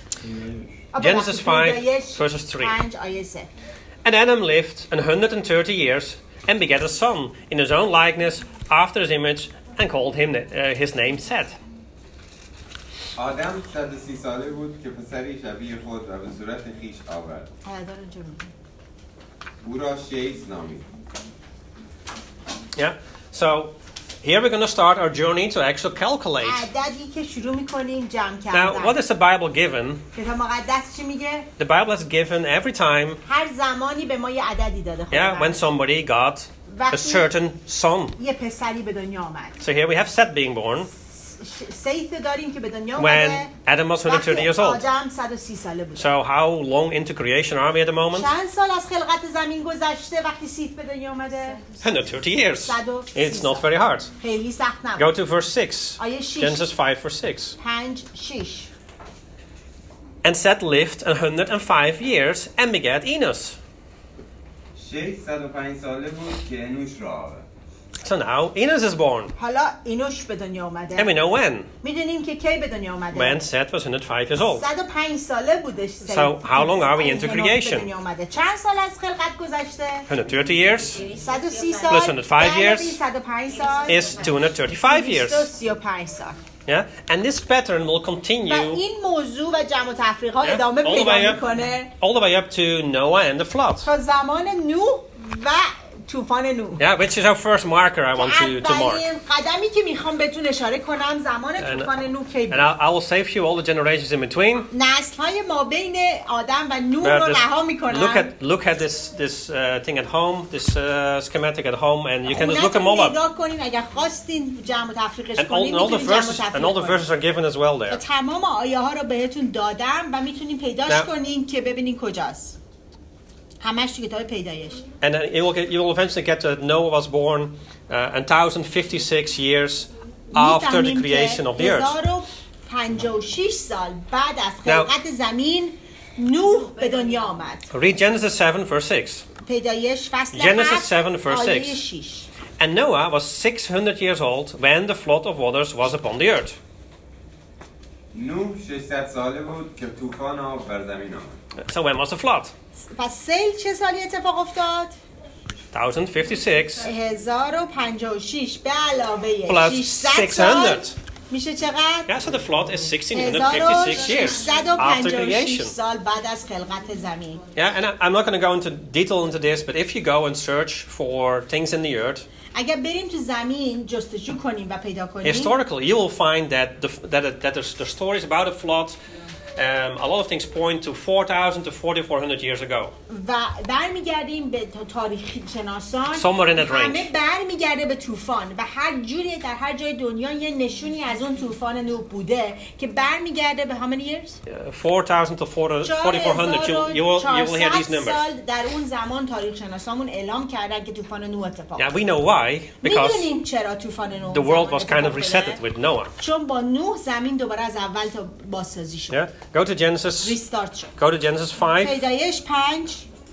آ، Genesis ببخشید، five, پیدایش verses three. پنج آیه سه. And Adam lived an hundred and thirty years and begat a son in his own likeness after his image and called him uh, his name Seth. آدم صد و سی ساله بود که پسری شبیه خود و به صورت خیش آورد. آیدار اینجا میگه. او را شیس نامید. Yeah. So here we're going to start our journey to actually calculate. عددی که شروع میکنیم جمع Now, کردن. what is the Bible given? کتاب مقدس چی میگه؟ The Bible has given every time, هر زمانی به ما یه عددی داده yeah, when خداوند. somebody got a وقتی certain son. یه پسری به دنیا آمد. So here we have Seth being born ش- سیث داریم که به دنیا when آمده. Adam was one hundred thirty وقتی years old. آدم صد و سی ساله بود. So how long into creation are we at the moment? چند سال از خلقت زمین گذشته وقتی سیث به دنیا آمده؟ one hundred thirty years. صد و سی It's not سال. very hard. خیلی سخت Go نبود. to verse six. آیه شش. Genesis five, verse six. پنج شش. And Seth lived a hundred and five years and begat Enos. شیس صد و پنج ساله بود که انوش را آورد. So now Enos is born. حالا اینوش به دنیا And we آمده. know when. میدونیم که کی به دنیا آمده؟ When Seth was one hundred five years old. صد و پنج ساله بودش. So, how long are we into هنوز creation? به دنیا آمده. چند سال از خلقت گذشته؟ one hundred thirty years صد و سی سال. Plus one hundred five علاوه years صد و پنج سال. is two hundred thirty-five years. دویست و سی و پنج سال. Yeah, and this pattern will و continue این موضوع و جمع و تفریق ها Yeah. ادامه All the پیدا way up. میکنه all the way up to Noah and the flood. تا زمان نوح و طوفان نوح. Yeah, which is our first marker I want to, to mark. اولین قدمی که میخوام بهتون اشاره کنم زمان And- طوفان نوح کی And بود. I, I will save you all the generations in between. نسل های ما بین آدم و نوح Uh, رو this- رها look میکنن. at look at this this uh, thing at home, this uh, schematic at home, and you can just look them all خونتون up. نگاه کنین اگر خواستین جمع و تفریقش And all, کنین and all the میتونین جمع و verses and تفریق all the کنین. verses are given as well و there. تمام آیه ها رو بهتون دادم و میتونین پیداش Now- کنین که ببینین کجاست. همش تو کتاب پیدایش. And then you will get, you will eventually get that Noah was born uh, one thousand fifty-six years after the می‌فهمیم creation که of the earth. هزار و پنجاه و شش سال بعد از Now- خلقت زمین نوح به دنیا آمد. Read Genesis seven verse six. پیدایش فصل Genesis هفت seven verse آیه six. شش. And Noah was six hundred years old when the flood of waters was upon the earth. نوح ششصد ساله بود که طوفان آب بر زمین آمد. So when was the flood? پس سیل چه سالی اتفاق افتاد؟ one thousand fifty-six هزار و پنجاه و شش به علاوه Plus ششصد سال six hundred. میشه چقدر؟ Yeah, so the flood is sixteen هزار و fifty-six years ششصد و after پنجاه و شش creation. سال بعد از خلقت زمین. Yeah, and I, I'm not going to go into detail into this, but if you go and search for things in the earth, اگر بریم تو زمین جستجو کنیم و پیدا کنیم historically, you will find that the, that, that there's, there's stories about a flood. Um, a lot of things point to four thousand to forty-four hundred years ago. و برمیگردیم به تاریخ شناسان Somewhere in that range. همه برمیگرده به طوفان و هر جوری در هر جای دنیا یه نشونی از اون طوفان نوح بوده که برمیگرده به how many years؟ Uh, four thousand to forty-four hundred. You, you, will, you will hear these چهارصد numbers. سال در اون زمان تاریخ شناسامون اعلام کردن که طوفان نوح اتفاق Yeah, we know why. Because میدونیم چرا طوفان نوح the world was اتفاق kind of افتاده؟ resetted with Noah. چون با نوح زمین دوباره از اول تا بازسازی شد. Yeah. Go to Genesis. ریستارت شد. Go to Genesis five. پیدایش پنج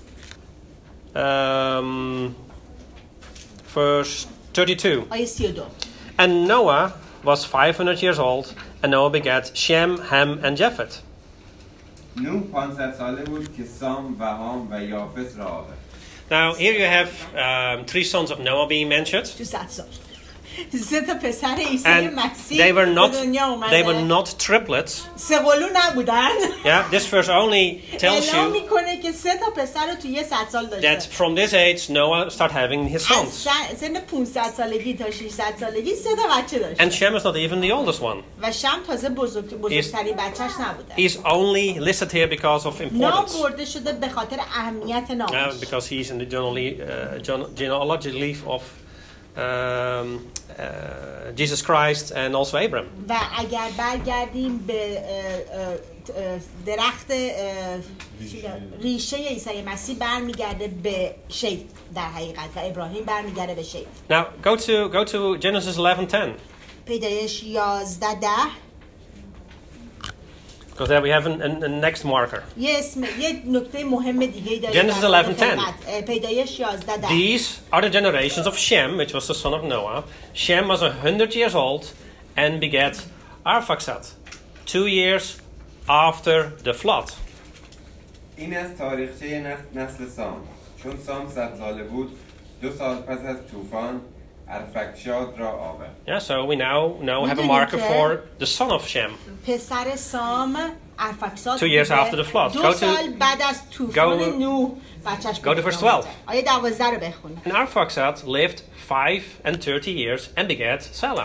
Um, verse thirty-two. آیه سی و دو. And Noah was five hundred years old, and Noah begat Shem, Ham, and Japheth. نوح پانصد ساله بود که سام و هام و یافس را آورد. Now, here you have um, three sons of Noah being mentioned, تو صد سال سه تا پسر عیسی and مسیح they were به not دنیا اومده. they were not triplets. سه قلو نبودن. Yeah, this verse only tells اعلام you میکنه که سه تا پسر رو تو یه صد سال that داشته. from this age Noah started having his از sons, سن- سن پانصد سالگی تا ششصد سالگی سه تا بچه داشته. and Shem is not even the oldest one. و شم تازه بزرگ بزرگترین بچهش نبوده. He's only listed here because of نام importance, برده شده به خاطر اهمیت uh, نامش. because he's in the genealogy, uh, gene- genealogy leaf of um, uh, Jesus Christ and also Abram. و اگر برگردیم به اه، اه، اه، درخت اه، چی دارم؟ ریشه عیسی مسیح برمیگرده به شیف در حقیقت و ابراهیم برمیگرده به شیف. Now go to go to Genesis eleven ten, پیدایش یازده ده because there we have an, an, a next marker. یه اسم یه نکته مهم دیگه داریم. Genesis در مورد eleven ten. خلقت. اه، پیدایش یازده ده These are the generations of Shem, which was the son of Noah. Shem was a hundred years old and begat Arphaxad, two years after the flood. این از تاریخچه نخ- نسل سام. چون سام صد ساله بود دو سال پس از طوفان ارفکشاد را آورد. Yeah, so we now now have a می‌دونید marker که- for the son of Shem. پسر سام ارفکساد Two years بوده. after the flood. دو Go to- سال بعد از طوفان go- نوح بچهش go to به verse دنیا twelve. آمده. آیه دوازده رو بخونه. And Arphaxad lived five and thirty years and begat Salah.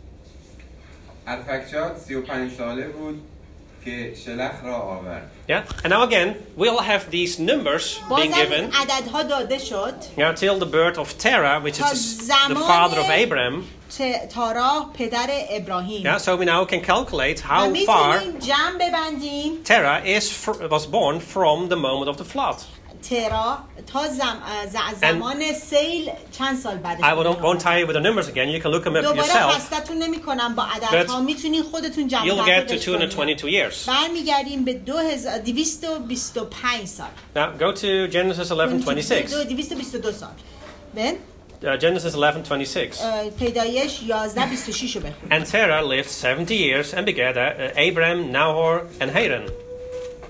ارفکشاد سی و پنج ساله بود که شلخ را آورد. Yeah, and now again we'll have these numbers being بازم given. عددها داده شد. Yeah, till the birth of Terah, which is تا the, the زمان- father of Abraham. ت- تارا پدر ابراهیم. Yeah, so we now can calculate و how far میتونیم جمع ببندیم Terah is fr- was born from the moment of the flood. ترا تا زم... ز- زمان سیل چند سال بعدش. I won't, won't tie you with the numbers again. You can look them up دوباره yourself. خستتون نمی کنم با عددها But میتونین خودتون جمع You'll get to تحقیقش two hundred کنید. twenty-two years. برمیگردیم به دویست و بیست و پنج سال. Now go to Genesis eleven twenty-six. دویست و بیست و دو سال. بن Uh, Genesis eleven twenty-six. اه، پیدایش یازده بیست و شش رو بخون. And Terah lived seventy years and begat uh, Abram, Nahor, and Haran.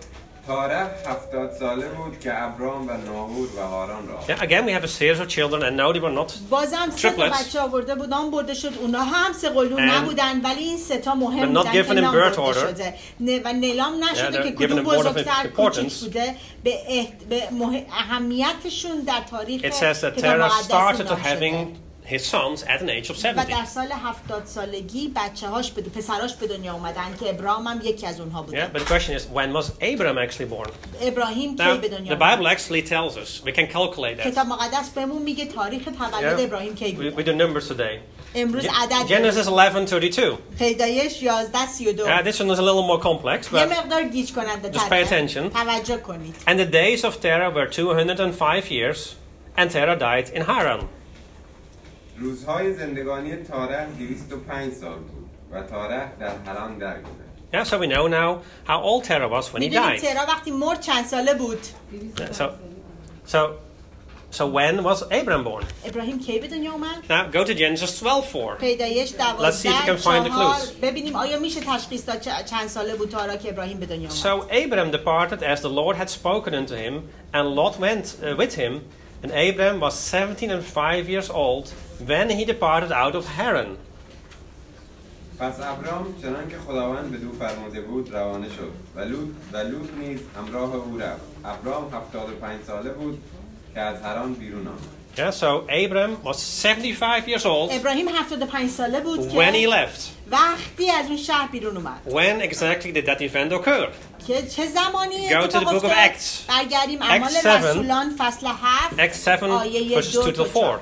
تاره هفتاد ساله بود که ابرام و ناهور و هاران را Yeah, again, we have a series of children, and no, they were not. بازم سه تا Triplets. بچه آورده بود نام برده شد اونا هم سه قلون And نبودن ولی این سه تا مهم they're not بودن که given in نام birth برده order. شده نه- و نلام نشده Yeah, که they're کدوم given in order of بزرگتر importance. کوچک بوده به, احت... به مه... اهمیتشون در تاریخ It says that کتاب Terah مقدس started to نام شده. having his sons at an age of و seventy. در سال هفتاد سالگی بچه هاش به پسراش به دنیا اومدن که ابراهام هم یکی از اونها بوده. Yeah, but the question is, when was Abraham actually born? ابراهیم کی Now, به the دنیا Bible اومد؟ actually tells us. We can calculate that. کتاب مقدس بهمون میگه تاریخ تولد Yeah? ابراهیم کی We, بوده. we do numbers today. امروز عدد Genesis eleven thirty-two. پیدایش یازده سی و دو. Yeah, this one is a little more complex, یه but مقدار گیج کننده just pay تره. attention. توجه کنید. And the days of Terah were two hundred five years, and Terah died in Haran. روزهای زندگانی تاره دویست و پنج سال بود و تاره در حران درگذشت. Yeah, so we know now how old Terah was when he میدونید died. ترا وقتی مرد چند ساله بود؟ Yeah, so, so, so when was Abraham born? ابراهیم کی به دنیا اومد؟ Now go to Genesis twelve four. پیدایش Let's see if we دوازده can find the چهار. clues. ببینیم آیا میشه تشخیص داد چ- چند ساله بود تارا که ابراهیم به دنیا اومد؟ So Abraham departed as the Lord had spoken unto him, and Lot went uh, with him. And Abraham was seventeen and five years old when he departed out of Haran. پس ابرام چنان که خداوند به دو فرموده بود روانه شد و لوط و لوط نیز همراه او رفت. ابرام هفتاد و پنج ساله بود که از حران بیرون آمد. Yeah, so Abraham was seventy-five years old ابراهیم هفتاد و پنج ساله بود when he که left. وقتی از اون شهر بیرون اومد. When exactly did that event occur? که چه زمانی Go to the اتفاق book of افتاد؟ Acts. برگردیم اعمال Acts seven. رسولان فصل هفت Acts seven, آیه verses دو two تا to four.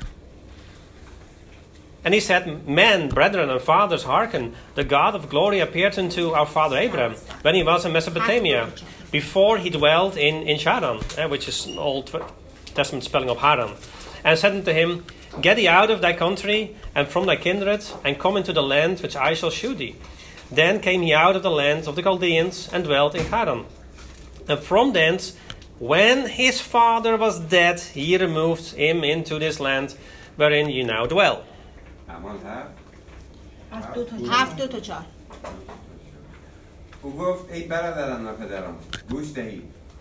And he said, Men, brethren, and fathers, hearken. The God of glory appeared unto our father Abraham when he was in Mesopotamia, before he dwelt in, in Charan, eh, which is an Old Testament spelling of Haran, and said unto him, Get thee out of thy country and from thy kindred, and come into the land which I shall shew thee. Then came he out of the land of the Chaldeans, and dwelt in Haran. And from thence, when his father was dead, he removed him into this land wherein ye now dwell. اعمال هفت هفت دو تا چهار. او گفت ای برادران و پدران گوش دهید.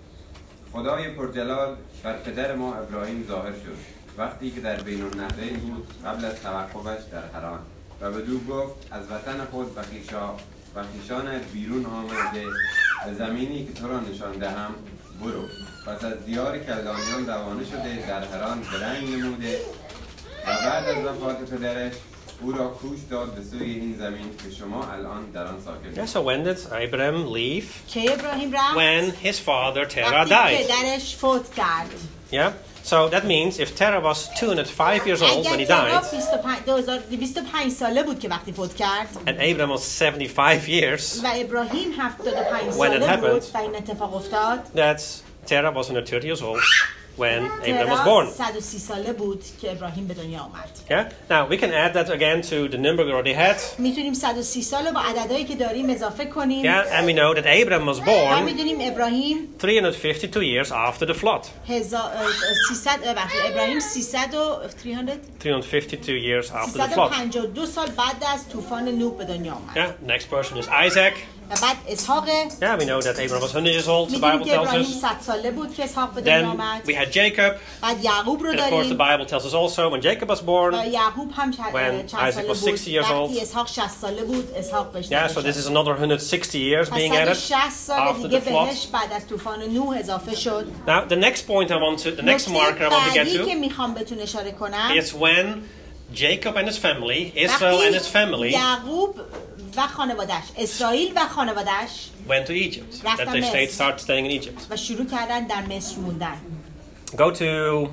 خدای پرجلال بر پدر ما ابراهیم ظاهر شد وقتی که در بین النهرین بود قبل از توقفش در حران و بدو گفت از وطن خود و خویشا و خویشانت بیرون آمده به زمینی که تو را نشان دهم برو. پس از دیار کلدانیان روانه شده در حران درنگ نموده و بعد از وفات پدرش او را کوش داد به سوی این زمین که شما الان در آن ساکن. Yeah, so when did Abraham leave? که ابراهیم رفت؟ When his father Terah وقتی died. پدرش فوت کرد. Yeah? So that means if Terah was two hundred five years old when he اگر ترا died, بیست و پنج دو هزار و دویست و پنج ساله بود که وقتی فوت کرد and Abraham was seventy-five years, و ابراهیم هفتاد و پنج When it ساله بود happened, و این اتفاق افتاد that's Terah was one hundred thirty years old when Abraham was ترا born. صد و سی ساله بود که ابراهیم به دنیا آمد. Yeah? Now we can add that again to the number we already had. میتونیم صد و سی سال رو با عددهایی که داریم اضافه کنیم. Yeah, and we know that Abraham was و born میدونیم ابراهیم three hundred fifty-two years after the flood. هزار سیصد ببخشید ابراهیم سیصد و سیصد three hundred fifty-two years after the سیصد و flood. پنجاه و دو سال بعد از طوفان نوح به دنیا آمد. Yeah, next person is Isaac. و بعد اسحاق Yeah, we know that Abraham was one hundred years old, the میدونیم Bible که tells ابراهیم us. صد ساله بود که اسحاق به دنیا Then آمد. we had Jacob. بعد یعقوب رو And of course, the داریم. Bible tells us also when Jacob was born. و یعقوب هم چ- When چند Isaac ساله was بود. sixty years old. وقتی اسحاق شصت ساله بود اسحاق بهش Yeah, داده so this شد. is another one hundred sixty years پس being صد و added شصت سال after دیگه the flood. بهش بعد از طوفان نوح اضافه شد. Now, the next point I want to, the next نکته marker I want to get بعدی که to میخوام بهتون اشاره کنم is when Jacob and his family, Israel and his وقتی family, یعقوب و خانوادش اسرائیل و خانوادش went to Egypt. That they stayed, started staying in Egypt. و شروع کردن در مصر موندن. Go to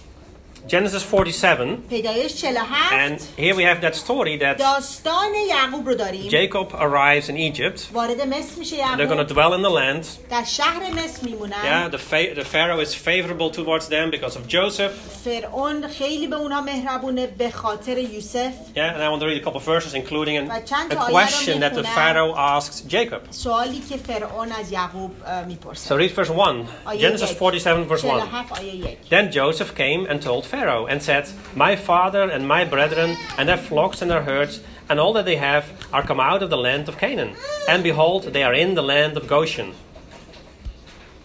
Genesis forty-seven, پیدایش چهل و and هفت here we have that story that داستان یعقوب رو داریم. Jacob arrives in Egypt. وارد مصر میشه They're going to یعقوب. dwell in the land. در شهر مصر میمونن. Yeah, the, fa- the Pharaoh is favorable towards them because of Joseph. فرعون خیلی به اونها مهربونه به خاطر یوسف. Yeah, and I want to read a couple of verses, including an, و چند a تا آیه رو question that the می‌خونم. Pharaoh asks Jacob. سوالی که فرعون از یعقوب اه، So میپرسه. read verse one. آیه Genesis یک. forty-seven, verse چهل و one. هفت آیه یک. Then Joseph came and told Pharaoh and said, My father and my brethren and their flocks and their herds and all that they have are come out of the land of Canaan. And behold, they are in the land of Goshen.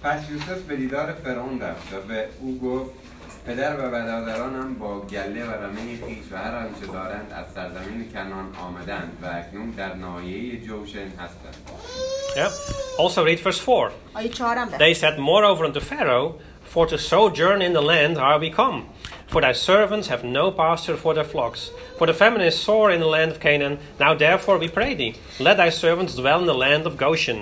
پس یوسف به دیدار فرعون رفت و به او گفت پدر و برادرانم با گله و رمه خویش و هر آنچه دارند از سرزمین کنعان آمدند و اکنون در ناحیه جوشن هستند. Yeah. Also read verse four. آیه چهارم بخون. They said moreover unto Pharaoh, for to sojourn in the land are we come. For thy servants have no pasture for their flocks. For the famine is sore in the land of Canaan. Now therefore we pray thee, let thy servants dwell in the land of Goshen.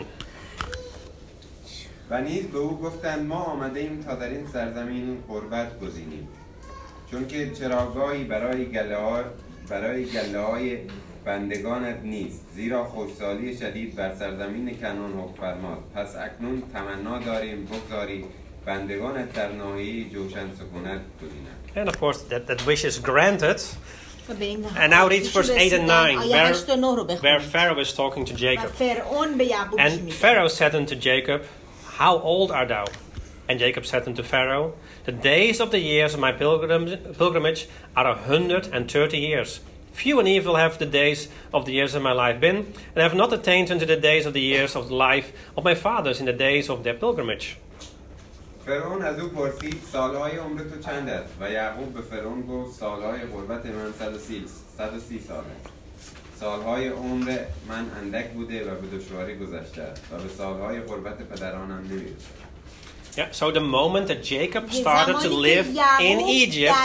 و نیز به او گفتند ما آمده ایم تا در این سرزمین غربت گزینیم، چون که چراگاهی برای گله ها برای گله های بندگانت نیست، زیرا خشکسالی شدید بر سرزمین کنعان حکم فرماد. پس اکنون تمنا داریم بگذاری بندگانت در ناحیه جوشن سکونت گزینند. And of course that, that wish is granted. And now read verse eight and nine, where, where Pharaoh is talking to Jacob. And Pharaoh said unto Jacob, how old art thou? And Jacob said unto Pharaoh, the days of the years of my pilgrim, pilgrimage are a hundred and thirty years. Few and evil have the days of the years of my life been, and I have not attained unto the days of the years of the life of my fathers in the days of their pilgrimage. فرعون از او پرسید سالهای عمر تو چند است؟ و یعقوب به فرعون گفت سالهای غربت من صد و سی سال است. سالهای عمر من اندک بوده و به دشواری گذشته است و به سالهای غربت پدرانم نمی‌رسد. Yeah, so the moment that Jacob started to live in Egypt,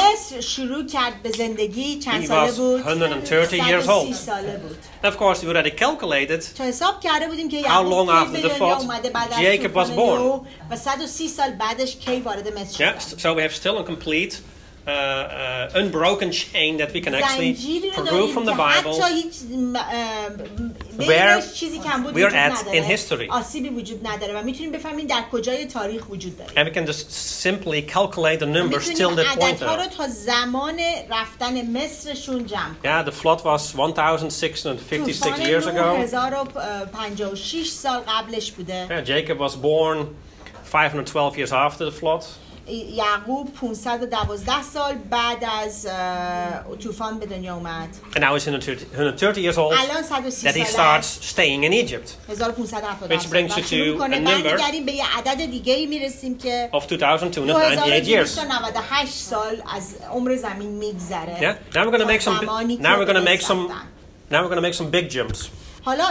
he was one hundred thirty years old. And of course, we already calculated how long after the flood Jacob was born. Yeah, so we have still a complete Uh, uh, unbroken chain that we can actually prove from the Bible where we are at in history. And we can just simply calculate the numbers till that point. Yeah, the flood was one thousand six hundred fifty-six years ago. Yeah, Jacob was born five hundred twelve years after the flood. یعقوب پانصد و دوازده سال بعد از طوفان به دنیا اومد. And now he's one hundred thirty years old that he starts staying in Egypt. Which brings you to a number به یه عدد دیگه‌ای میرسیم که of two thousand two hundred ninety-eight years. دویست و نود و هشت سال از عمر زمین میگذره. Yeah. Now we're going to make some now we're going to make some now we're going to make some big jumps. حالا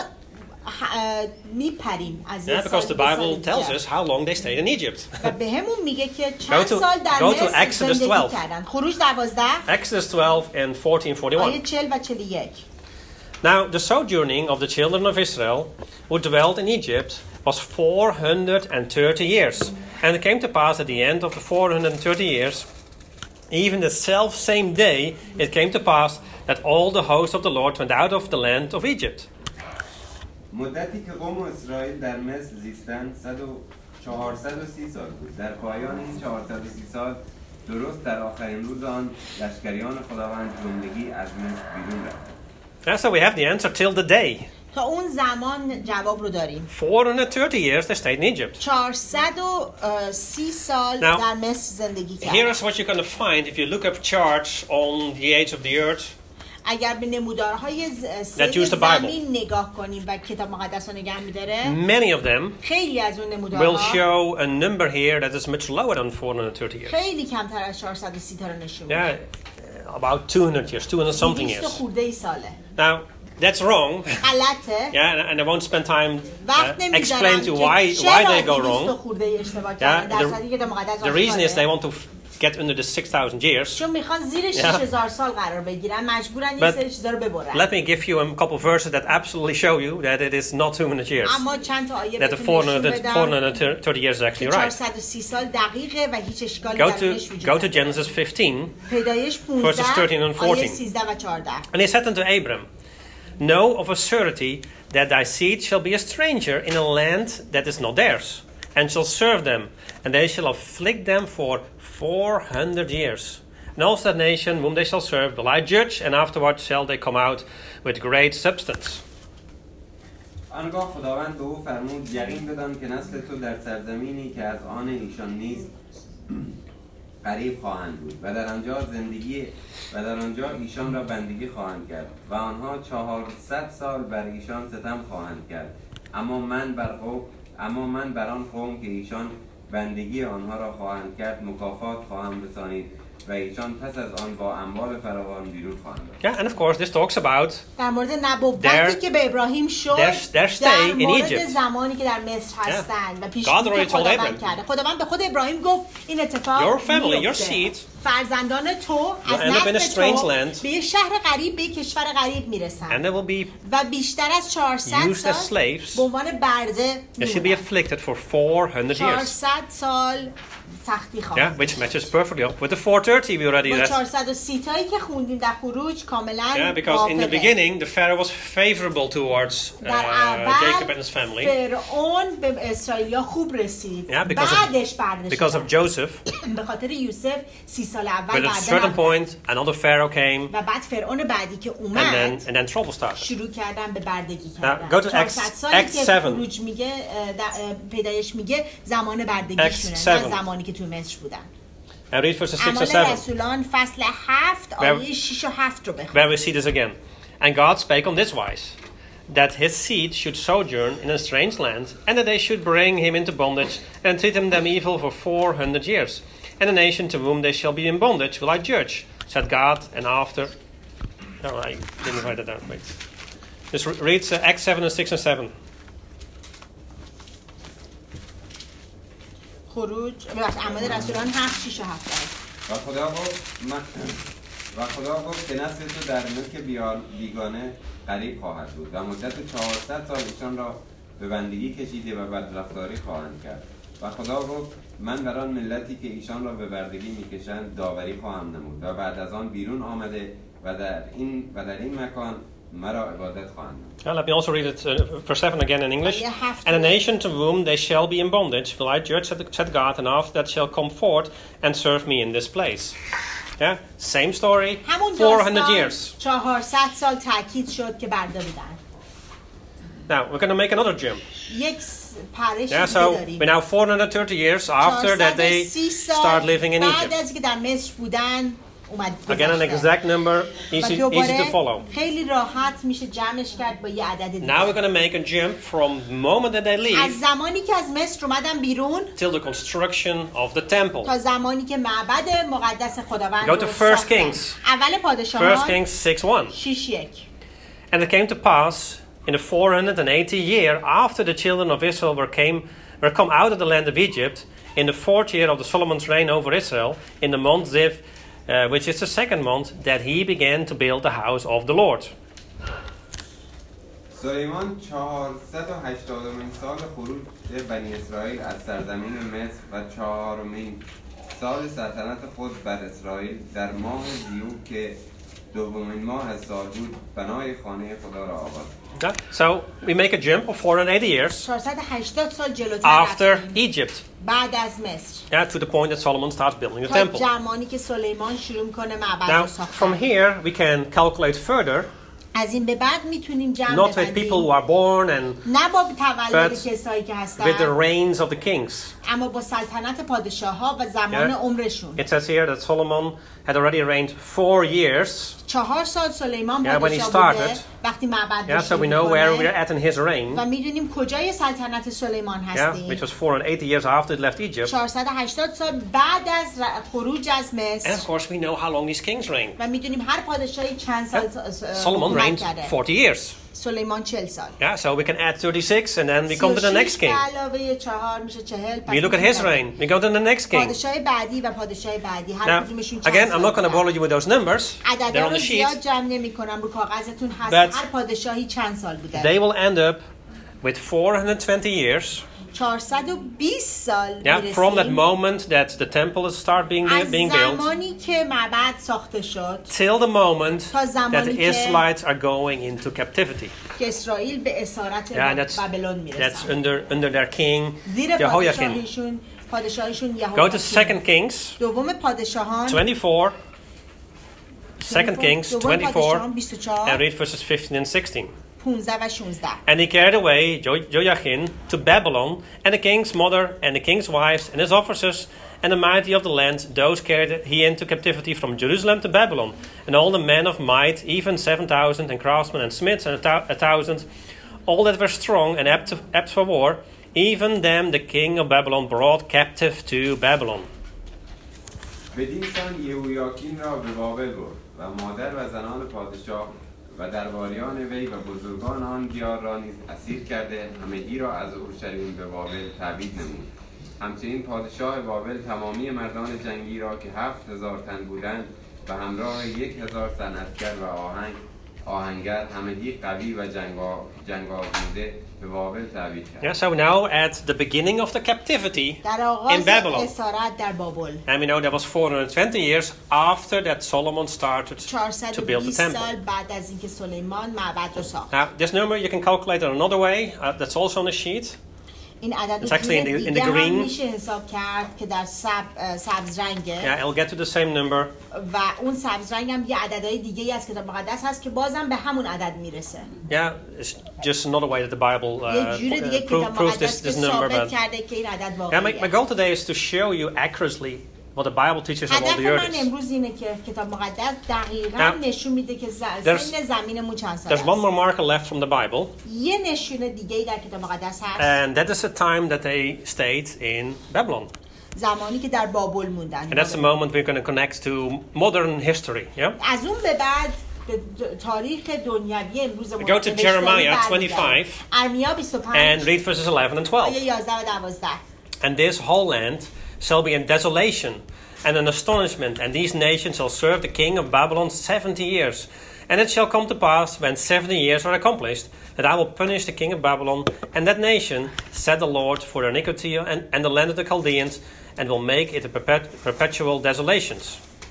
میپریم از Yeah, because the Bible tells us how long they stayed in Egypt. و بهمون میگه که چند سال در مصر زندگی کردن. خروج دوازده Exodus twelve and fourteen forty-one. آیه چهل و چهل و یک. Now the sojourning of the children of Israel who dwelt in Egypt was four hundred thirty years. And it came to pass at the end of the four hundred thirty years, even the self same day, it came to pass that all the hosts of the Lord went out of the land of Egypt. مدتی که قوم اسرائیل در مصر زیستند چهارصد و سی سال بود. در پایان این چهارصد و سی سال درست در آخرین روز آن لشکریان خداوند جملگی از مصر بیرون رفتند. Yeah, so we have the answer till the day. تا اون زمان جواب رو داریم. four hundred thirty years they stayed in Egypt. چهارصد و سی سال Now, در مصر زندگی کردند. Here is what you're going to find if you look up charts on the age of the earth. اگر به نمودارهای سیر زمین نگاه کنیم و کتاب مقدس رو نگه می‌داره، many of them خیلی از اون نمودارها will show a number here that is much lower than four hundred thirty years. خیلی کمتر از چهارصد و سی تا رو نشون میده. Yeah, about two hundred years, two hundred something years. خورده ساله. Now, that's wrong. غلطه. Yeah, and I won't spend time uh, explain to why why they go wrong. Yeah, the, the reason is they want to get under the six thousand years. چون میخوان زیر شش هزار سال قرار بگیرن، مجبورن یه سری چیزا رو ببرن. Let me give you a couple verses that absolutely show you that it is not two hundred years. اما چند تا آیه that the four hundred thirty years is actually right. چهارصد و سی سال دقیقه و هیچ اشکالی درش وجود نداره. Go to Genesis fifteen. پیدایش verses thirteen and fourteen. آیه سیزده و چهارده. And he said unto Abram, know of a surety that thy seed shall be a stranger in a land that is not theirs, and shall serve them, and they shall afflict them for four hundred years. And also that nation whom they shall serve will I judge, and afterwards shall they come out with great substance. آنگاه خداوند به او فرمود یقین بدان که نسل تو در سرزمینی که از آن ایشان نیست غریب خواهند بود و در آنجا زندگی و در آنجا ایشان را بندگی خواهند کرد و آنها چهارصد سال بر ایشان ستم خواهند کرد. اما من بر قوم اما من بر آن قوم که ایشان بندگی آنها را خواهند کرد مکافات خواهم رسانید و ایشان پس از آن با اموال فراوان بیرون خواهند داشت. Yeah, and of course this talks about در مورد نبوتی Their- که به ابراهیم شد their- their stay در in مورد Egypt. زمانی که در مصر هستند و God پیشگویی already که told خداوند Abraham. کرده. خداوند به خود ابراهیم گفت این اتفاق Your family, your میفته. seed فرزندان تو از end up in a نسل strange تو land. به یه شهر غریب، به یه کشور غریب and میرسن they will be و بیشتر از چهارصد used as سال slaves. به عنوان برده They should be میمونن. afflicted for four hundred years. چهارصد سال سختی Yeah, خواهد which matches perfectly up with the four thirty we already با read. چهارصد و سی تایی که خوندیم در خروج کاملا Yeah, because in the موافقه. beginning the Pharaoh was favorable towards uh, در اول Jacob and his family فرعون به اسرائیلیا خوب رسید. Yeah, because of- بعدش برده because شدن. of Joseph. به خاطر یوسف سی سال اول But at a برده certain نبودن. point, another Pharaoh came, و بعد فرعون بعدی که and then اومد and then trouble started. شروع کردن به بردگی Now, کردن. go to چهارصد Acts- سالی Acts که seven. خروج میگه اه، در- اه، پیدایش میگه زمان بردگیشونه، Acts نه seven. زمانی که تو مصر بودن. And read verses six and اعمال seven, رسولان فصل هفت آیه شش و هفت رو بخون. where we see this again. And God spake on this wise, that his seed should sojourn in a strange land, and that they should bring him into bondage, and treat him them evil for four hundred years. And the nation to whom they shall be in bondage will I judge, said God, and after... No, I didn't write it down, wait. Just re- read uh, Acts seven and six and seven. خروج ببخشید اعمال رسولان هفت شش و هفت آیه. و خدا گفت من و خدا گفت که نسل تو در ملک بیان- بیگانه غریب خواهد بود و مدت چهارصد سال ایشان را به بندگی کشیده و بدرفتاری خواهند کرد. و خدا گفت من بر آن ملتی که ایشان را به بردگی میکشند داوری خواهم نمود و بعد از آن بیرون آمده و در این و در این مکان مرا عبادت خواهند نمود. Well, let me also read it, uh, verse seven again in English. You have to- And a nation to whom they shall be in bondage will I judge, said said God, and after that shall come forth and serve me in this place. Yeah, same story, همون four hundred داستان years. چهارصد سال تاکید شد که برده بودن. Now, we're going to make another jump. یک س- پرش Yeah, دیگه so داریم. we're now four hundred thirty years after that they چهارصد و سی سال start living in بعد Egypt. از اینکه در مصر بودن اومد Again, an گذشته. exact number, و easy, easy to دوباره follow. خیلی راحت میشه جمعش کرد با یه عدد دیگه. Now we're going to make a jump from the moment that they از leave زمانی که از مصر اومدن بیرون till the construction of the temple. تا زمانی که معبد مقدس خداوند Go رو to First ساختن. Kings. اول First پادشاهان Kings six one. شش یک. And it came to pass in the four hundred eighty year after the children of Israel were came were come out of the land of Egypt, in the fourth year of the Solomon's reign over Israel, in the month Ziv, uh, which is the second month, that he began to build the house of the Lord. سلیمان چهارصد و هشتادمین سال خروج بنی اسرائیل از سرزمین مصر و چهارمین سال سلطنت خود بر اسرائیل در ماه زیوب که دومین ماه از سال بود بنای خانه خدا را آغاز. Yeah? So we make a jump of four hundred eighty years چهارصد و هشتاد سال جلوتر after رفتیم. Egypt, بعد از مصر yeah, to the point that Solomon starts building the تا temple. زمانی که سلیمان شروع کنه معبد Now, رو ساختن. from here we can calculate further, از این به بعد میتونیم جمع not with ببندیم people who are born and نه با تولد but کسایی که with the هستن reigns of the kings. اما با سلطنت پادشاه ها و زمان Yeah. عمرشون. It says here that Solomon had already reigned four years. چهار سال سلیمان Yeah, when he پادشاه started. بوده وقتی معبد Yeah, رو so we شروع know where we're کنه at in his reign. و میدونیم کجای سلطنت سلیمان Yeah, هستیم. which was four hundred eighty years after it left Egypt. چهارصد و هشتاد سال بعد از ر- خروج از And of مصر course, we know how long these kings reigned. و میدونیم هر پادشاهی چند سال اه، Solomon حکومت reigned کرده. forty years. سلیمان چهل سال. Yeah, so we can add thirty-six and then we come to the next سی و شش king. به علاوه چهار میشه چهل. پس We look at his می‌تونیم reign. We go to the next king. پادشاه بعدی و پادشاه بعدی هر Now, کدومشون چند again, سال I'm not going to بودن. bother you with those numbers. They're عددا on رو the sheet. زیاد جمع نمی کنم رو کاغذتون هست. But هر پادشاهی چند سال بوده. They will end up with four hundred twenty years. چهارصد و بیست سال Yeah, میرسیم. from that moment that the temple is start being از being built زمانی که معبد ساخته شد till the moment تا that زمانی the که Israelites are going into captivity. که اسرائیل به اسارت Yeah, that's بابلون that's میرسن. under under their king زیر Jehoiakim. پادشاهیشون پادشاهیشون Go to یهویاکین. Second Kings دوم پادشاهان twenty-four. Second Kings دوم twenty-four پادشاهان بیست و and چهار read verses fifteen and sixteen. پانزده و شانزده. And he carried away Jo- Joachim to Babylon, and the king's mother, and the king's wives, and his officers, and the mighty of the land. Those carried he into captivity from Jerusalem to Babylon, and all the men of might, even seven thousand, and craftsmen and smiths, and a, thou- a thousand, all that were strong and apt, to, apt for war. Even them the king of Babylon brought captive to Babylon. بدین سان یهویاکین را به بابل برد و مادر و زنان پادشاه و درباریان وی و بزرگان آن دیار را نیز اسیر کرده همگی را از اورشلیم به بابل تبعید نمود. همچنین پادشاه بابل تمامی مردان جنگی را که هفت هزار تن بودند و همراه یک هزار صنعتگر و آهنگ آهنگر همگی قوی و جنگا جنگاووده به بابل تبعید کرد. Yeah, so now at the beginning of the captivity در in آغاز Babylon, اسارت در بابل and we know that was four hundred twenty years after that Solomon started to چهارصد و build the بیست temple. سال بعد از اینکه سلیمان معبد رو ساخت. Now, this number you can calculate it another way. Uh, that's also on the sheet. این عدد It's actually in the- in the دیگه هم green. میشه حساب کرد که در سب سبز رنگه Yeah, I'll get to the same number. و اون سبز رنگ هم یه عددهای دیگه ای از کتاب مقدس هست که بازم به همون عدد میرسه. Yeah, it's just another way that the Bible uh, یه جور دیگه uh, کتاب pro- proves this, مقدس که this number. ثابت But کرده که این عدد yeah, my, my واقعیه. goal today is to show you accurately what the Bible teaches how old هدف the من earth is. امروز اینه که کتاب مقدس دقیقاً Now, نشون میده که ز- there's- سن زمینمون چند سال There's one more است. marker left from the Bible, یه نشونه دیگه ای در کتاب مقدس هست. and that is the time that they stayed in Babylon. زمانی که در بابل موندن. And that's the moment we're going to connect to modern history. Yeah. از اون به بعد به د- تاریخ دنیوی امروز ما Go to Jeremiah twenty-five ارمیا بیست و and پنج read verses eleven and twelve. آیه یازده و دوازده. And this whole land shall be in desolation and an astonishment, and these nations shall serve the king of Babylon seventy years. And it shall come to pass, when seventy years are accomplished, that I will punish the king of Babylon and that nation, said the Lord, for their iniquity and, and the land of the Chaldeans, and will make it a perpet- perpetual desolations.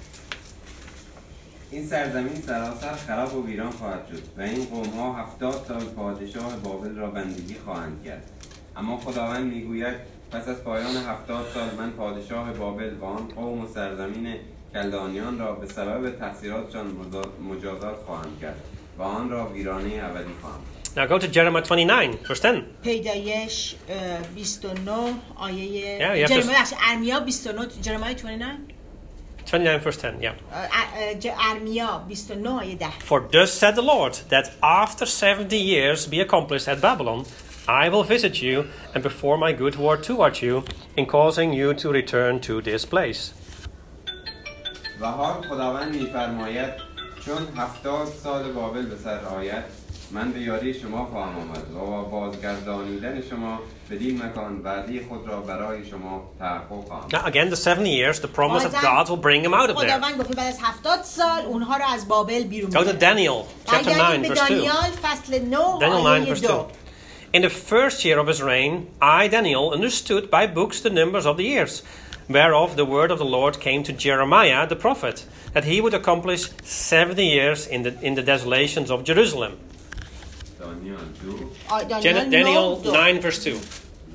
این سرزمین سراسر خراب و ویران خواهد شد و این قوم ها هفتاد سال پادشاه بابل را بندگی خواهند کرد. اما خداوند میگوید پس از پایان هفتاد سال من پادشاه بابل و آن قوم و سرزمین کلدانیان را به سبب تقصیراتشان مجازات خواهم کرد و آن را ویرانه ابدی خواهم. Now go to Jeremiah twenty-nine, verse ten. پیدایش اه، بیست و نه آیه Yeah, you have to- جرمیا بخش ارمیا بیست و نه جرمای بیست و نه twenty-nine, verse ten, yeah. اه، اه، ج- ارمیا بیست و نه آیه ده. For thus said the Lord, that after seventy years be accomplished at Babylon, I will visit you and perform my good word towards you in causing you to return to this place. و حال خداوند می‌فرماید چون هفتاد سال بابل به سر آید من به یاری شما خواهم آمد و با بازگردانیدن شما بدین مکان وعده خود را برای شما تحقق خواهم. Now again, the seventy years, the promise that بازم God will bring him out of there. خداوند گفت بعد از هفتاد سال اونها رو از بابل بیرون Go to می‌بره. Daniel, chapter برگردیم nine, به verse two. دانیال فصل نه Daniel nine, آیه verse دو. two. In the first year of his reign, I, Daniel, understood by books the numbers of the years, whereof the word of the Lord came to Jeremiah the prophet, that he would accomplish seventy years in the, in the desolations of Jerusalem. دانیال دو آ- Jan- دانیال Daniel نه دو. nine, verse two.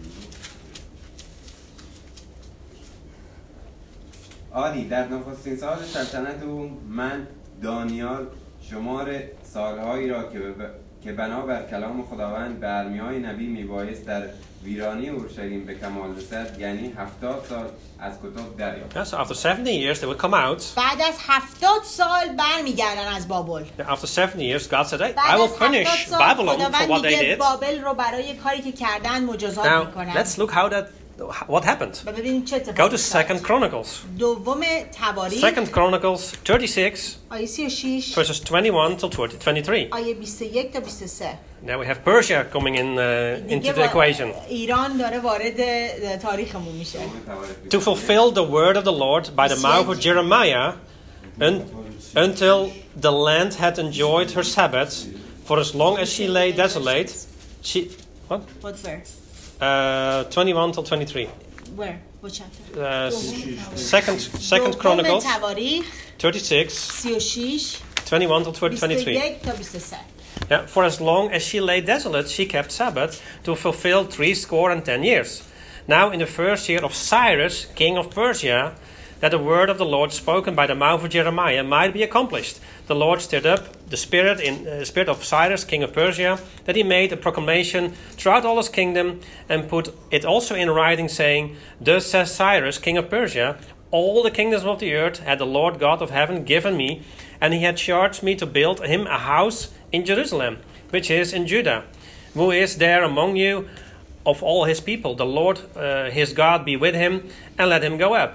آری در نخستین سال سلطنت او من دانیال شمار سالهایی را که ب... که بنابر کلام خداوند به ارمیای نبی میبایست در ویرانی اورشلیم به کمال رسد یعنی هفتاد سال از کتب دریافت. Yeah, so after seventy years, they would come out. بعد از هفتاد سال برمیگردن از بابل. After seventy years, God said, hey, I بعد will از هفتاد punish سال Babylon for خداوند what they میگه did. بابل رو برای کاری که کردن مجازات Now, میکنن. let's look how that, what happened. و ببینیم چه Go اتفاقی to افتاد. Second Chronicles. دوم تواریخ Second Chronicles thirty-six, آیه سی و شش verses twenty-one till twenty-three. آیه بیست و یک تا بیست و سه. Now we have Persia coming in uh, into دیگه the با- equation. ایران داره وارد تاریخمون میشه. To fulfill the word of the Lord by the mouth of Jeremiah un- until the land had enjoyed her Sabbaths, for as long as she lay desolate, she... What? What where? Uh, twenty-one till twenty-three. Where? What chapter? Uh, second second دوم Chronicles تواریخ thirty-six, سی و شش twenty-one till بیست و twenty-three. یک تا بیست و سه. Yeah, for as long as she lay desolate, she kept Sabbath to fulfill three score and ten years. Now, in the first year of Cyrus, king of Persia, that the word of the Lord spoken by the mouth of Jeremiah might be accomplished, the Lord stirred up the spirit in uh, spirit of Cyrus, king of Persia, that he made a proclamation throughout all his kingdom, and put it also in writing, saying, "Thus says Cyrus, king of Persia, all the kingdoms of the earth had the Lord God of heaven given me, and he had charged me to build him a house in Jerusalem, which is in Judah. Who is there among you of all his people. The Lord uh, his God be with him and let him go up.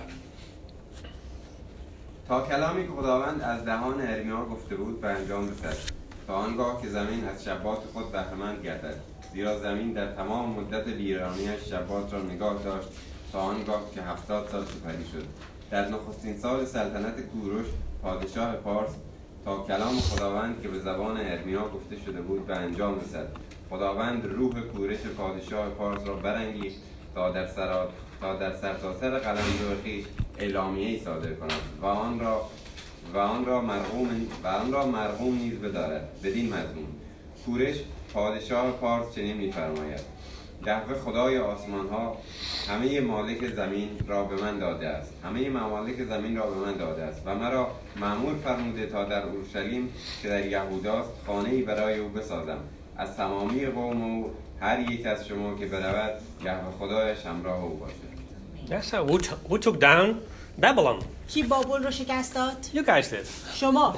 تا کلامی که خداوند از دهان ارمیا گفته بود به انجام رسد، تا آنگاه که زمین از شبات خود بهره‌مند گردد، زیرا زمین در تمام مدت ویرانی‌اش شبات را نگاه داشت تا آنگاه که هفتاد سال سپری شد. در نخستین سال سلطنت کوروش پادشاه پارس تا کلام خداوند که به زبان ارمیا گفته شده بود به انجام رسد، خداوند روح کورش پادشاه پارس را برانگیخت تا در سرات تا در سرتاسر قلمرو خویش اعلامیه‌ای صادر کند و آن را و آن را مرغوم و آن را مرغوم نیز بدارد. بدین مضمون کورش پادشاه پارس چنین می‌فرماید: یهوه خدای آسمان ها همه مالک زمین را به من داده است همه ممالک زمین را به من داده است و مرا مأمور فرموده تا در اورشلیم که در یهوداست خانه‌ای برای او بسازم. از تمامی قوم او هر یک از شما که برود یهوه خدایش همراه او باشد. Yes, so who, t- who took down Babylon? کی بابل رو شکست داد؟ You guys did. شما.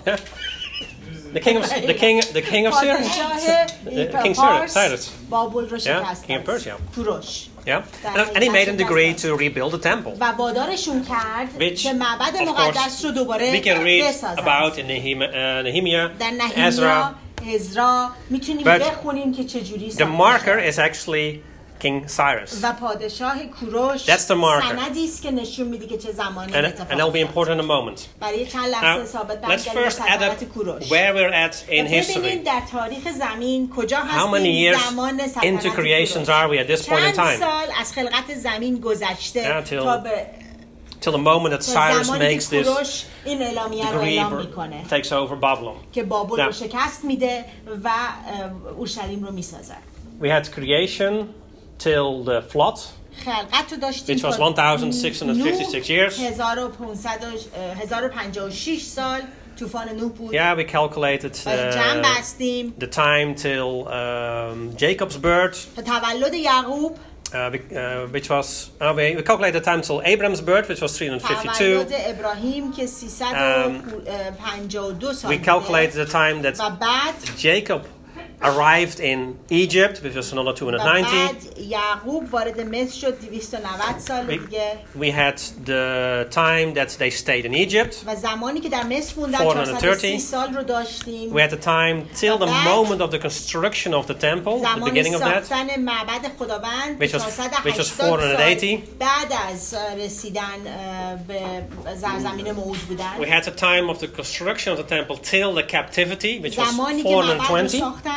The king of the king the king of Syria. پادشاه The King Cyrus. Cyrus. بابل رو Yeah, شکست king of داد. Persia. کوروش. Yeah, and, and he made him agree to rebuild the temple. و وادارشون کرد Which, که معبد of مقدس رو We دوباره can read بسازند. about in Nehemiah, uh, Nehemiah در نهمیا، Ezra. عزرا میتونیم But بخونیم که چجوری The ساخته marker شد. is actually King Cyrus. و پادشاه کوروش That's the marker. سندی است که نشون میده که چه زمانی And, اتفاق and that'll be افتاد. important in a moment. برای چند Now, لحظه ثابت let's برگردیم به first add سلطنت up کوروش. where we're at in ببینیم history. در تاریخ زمین کجا How many هستیم years زمان into سلطنت creations کوروش. are we at this point in چند time? سال از خلقت زمین گذشته Until- تا به Till the moment that تا Cyrus زمانی makes که this کوروش این اعلامیه رو اعلام decree میکنه takes over Babylon. که بابل Now- رو شکست میده و اه، اورشلیم رو میسازه. We had creation till the flood, خلقت رو داشتیم which was تا one thousand six hundred fifty-six years. هزار و پانصد و- اه، هزار و پنجاه و شش سال طوفان نوح بود. Yeah, we calculated و جمع uh, بستیم the time till um, Jacob's birth, تا تولد یعقوب، uh, we, uh, which was uh, we, we calculated the time till Abraham's birth, which was three hundred fifty-two. تولد ابراهیم که سیصد و پنجاه و دو سال We بوده. calculated the time that و بعد Jacob arrived in Egypt, which was another two و hundred ninety. بعد یعقوب وارد مصر شد دویست و نود سال We, دیگه. we had the time that they stayed in Egypt. و زمانی که در مصر موندن four hundred چهارصد و سی thirty. سال رو داشتیم. We had the time till the Back. moment of the construction of the temple, the زمان beginning of that. ساختن معبد خداوند Which was- چهارصد و which was هشتاد four hundred eighty. سال بعد از رسیدن اه، به زرزمین موعود بودن. We had the time of the construction of the temple till the captivity, which was زمانی که four معبد hundred رو twenty. ساختن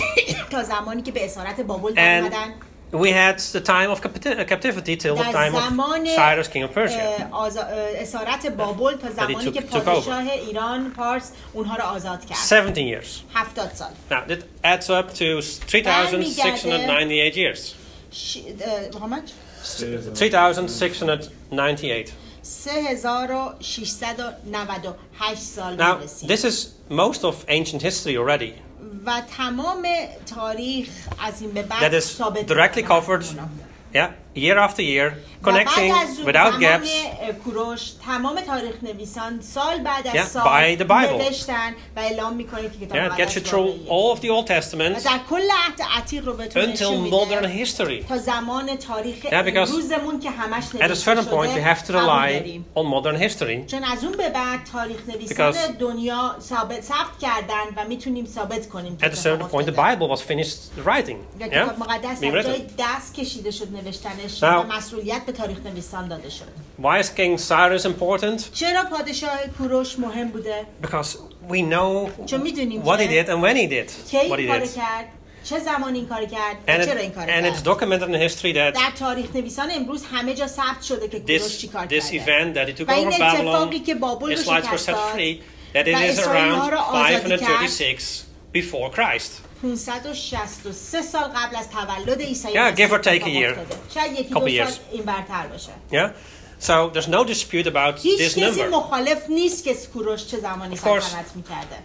تا زمانی که به اسارت بابل در And اومدن. we had the time of capti- uh, captivity till the در time زمان of Cyrus, king of Persia. اه، آزا- اه، اسارت بابل تا زمانی took- که took پادشاه ایران پارس اونها رو آزاد کرد. seventeen years. هفتاد سال. Now, that adds up to three thousand six hundred ninety-eight years. ش... اه، محمد three thousand six hundred ninety-eight. سه هزار و ششصد و نود و هشت سال Now, می‌رسیم. this is most of ancient history already. و تمام تاریخ از این به بعد That is ثابت directly می‌کنه. covered, yeah, year after year, و بعد connecting از اون without زمان gaps. کوروش تمام تاریخ نویسان سال بعد از Yeah, سال by the Bible. نوشتن و اعلام میکنه که کتاب Yeah, it gets مقدس you through واقعیه. all of the Old و Testament در کل عهد عتیق رو بهتون نشون until modern میده history. تا زمان تاریخ Yeah, because امروزمون که همش At a نوشته certain point, we شده have to قبول rely داریم. on modern history. چون از اون به بعد تاریخ نویسان Because دنیا ثابت ثبت کردن و میتونیم ثابت کنیم که At a certain اتفاق point, the افتاده. Bible was finished writing. و Yeah, کتاب مقدس being از جای written. دست کشیده شد نوشتنش Now- و مسئولیت به تاریخ نویسان داده شد. Why is King Cyrus important? چرا پادشاه کوروش مهم بوده؟ Because we know چون میدونیم what he که did and when he did کی what این he کارو did. کرد، چه زمان این کارو کرد و And, چرا it, این کارو and it's کرد. documented in history that در تاریخ نویسان امروز همه جا ثبت شده که کوروش this, چی کار this کرده. event that he took و این over اتفاقی Babylon, که بابل رو Israelites were شکست set داد free, that it و is اسرائیلی‌ها around را آزادی کرد. five hundred thirty-six before Christ. پانصد و شصت و سه سال قبل از تولد عیسی Yeah, مسیح give or take a اتفاق year. افتاده. شاید یکی Couple دو سال years. این برتر باشه. Yeah? So there's no dispute about هیچ this کسی number. مخالف نیست که کوروش چه زمانی Of course. سلطنت میکرده.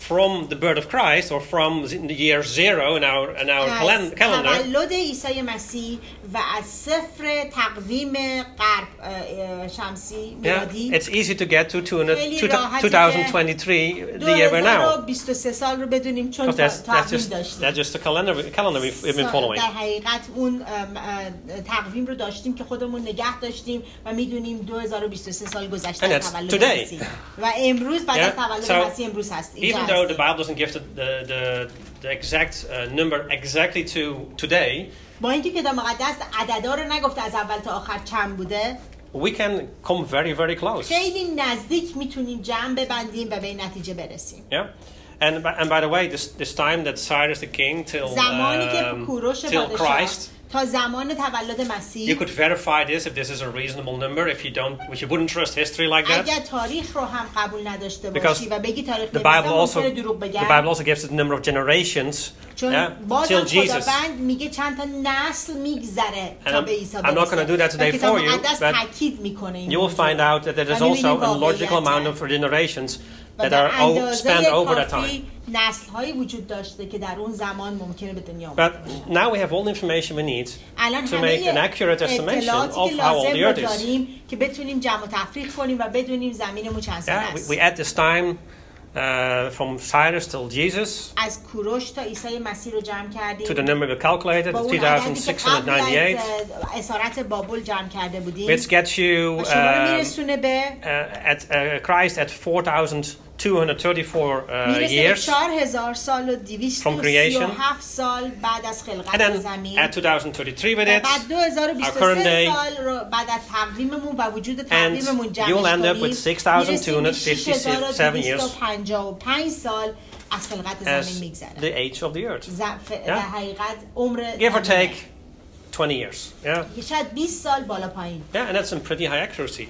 from the birth of Christ or from the year zero in our in our calen- از calendar. تولد عیسی مسیح و از صفر تقویم غرب اه، شمسی Yeah, میلادی it's easy to get to two خیلی راحته twenty twenty-three, the year we're دو هزار و now. بیست و سه سال رو بدونیم چون Because that's, that's تقویم just داشتیم. that's just the calendar calendar we've, we've been following. در حقیقت اون ام، اه، تقویم رو داشتیم که خودمون نگه داشتیم و میدونیم دو هزار و بیست و سه سال گذشته And از that's تولد today. مسیح و امروز بعد از Yeah, تولد so مسیح امروز هست اینجا Even though the هستیم. Bible doesn't give the the, the, the exact uh, number exactly to today, با اینکه کتاب مقدس عددا رو نگفته از اول تا آخر چند بوده we can come very very close. خیلی نزدیک میتونیم جمع ببندیم و به این نتیجه برسیم. Yeah. And by, and by the way, this this time that Cyrus the king till زمانی که um, کوروش till پادشاه Christ, تا زمان تولد you مسیح could verify this if this is a reasonable number. If you don't, if you wouldn't trust history like that, اگر تاریخ رو هم قبول نداشته Because باشی و بگی تاریخ the Bible نویسم also ممکنه دروغ the بگم Bible also gives it the number of generations. چون Yeah, باز till هم Jesus. خداوند میگه چند تا نسل میگذره And تا I'm- به عیسی I'm not برسه. gonna do that today و کتاب for you, مقدس but تاکید میکنه این You will موضوع find رو. out that there is و می‌بینیم also a logical amount واقعیته. of generations و that به are o- اندازه spanned over that کافی time. نسل هایی وجود داشته که در اون زمان ممکنه به دنیا But آمده. now we have all the information we need الان to make an accurate estimation اطلاعاتی of که how old لازم the رو earth is. داریم که بتونیم جمع و تفریق کنیم و بدونیم زمینمون چند سال Yeah, we, است. we add this time uh, from Cyrus till Jesus از کوروش تا عیسی مسیح رو جمع کردیم. to the number we calculated, با اون three thousand عددی که six hundred قبل ninety-eight, از اسارت بابل جمع کرده بودیم. which gets you و شما رو um, میرسونه به uh, at uh, Christ at four thousand two hundred thirty-four uh, میرسه به years. چهار هزار سال و دویست From و سی creation. و هفت سال بعد از And خلقت then زمین. add two thousand thirty-three with و it, بعد دو هزار و بیست و our current سه day, سال رو بعد از تقویممون و وجود and تقویممون جمعش you will end up کنیم with six thousand two میرسیم hundred به شش هزار و fifty-seven دویست و years پنجاه و پنج سال از خلقت زمین as میگذره. the age of the earth. ز- در حقیقت عمر Give or زمینه. take twenty years. Yeah, که شاید بیست سال بالا پایین. yeah, and that's some pretty high accuracy.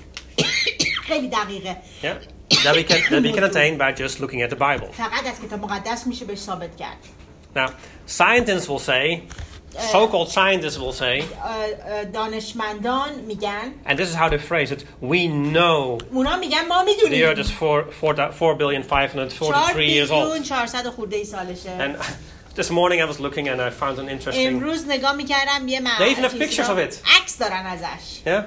خیلی دقیقه. Yeah, that we can that we can attain by just looking at the Bible. فقط از کتاب مقدس میشه بهش ثابت کرد. Now, scientists will say, so-called scientists will say, اه، اه، دانشمندان میگن and this is how they phrase it: we know اونا میگن ما the earth میدونیم is four four four billion five hundred چهار forty-three years بیلیون old. چهارصد خورده ای سالشه. And this morning I was looking and I found an interesting. امروز نگاه میکردم یه They even have pictures of it. عکس دارن ازش. Yeah,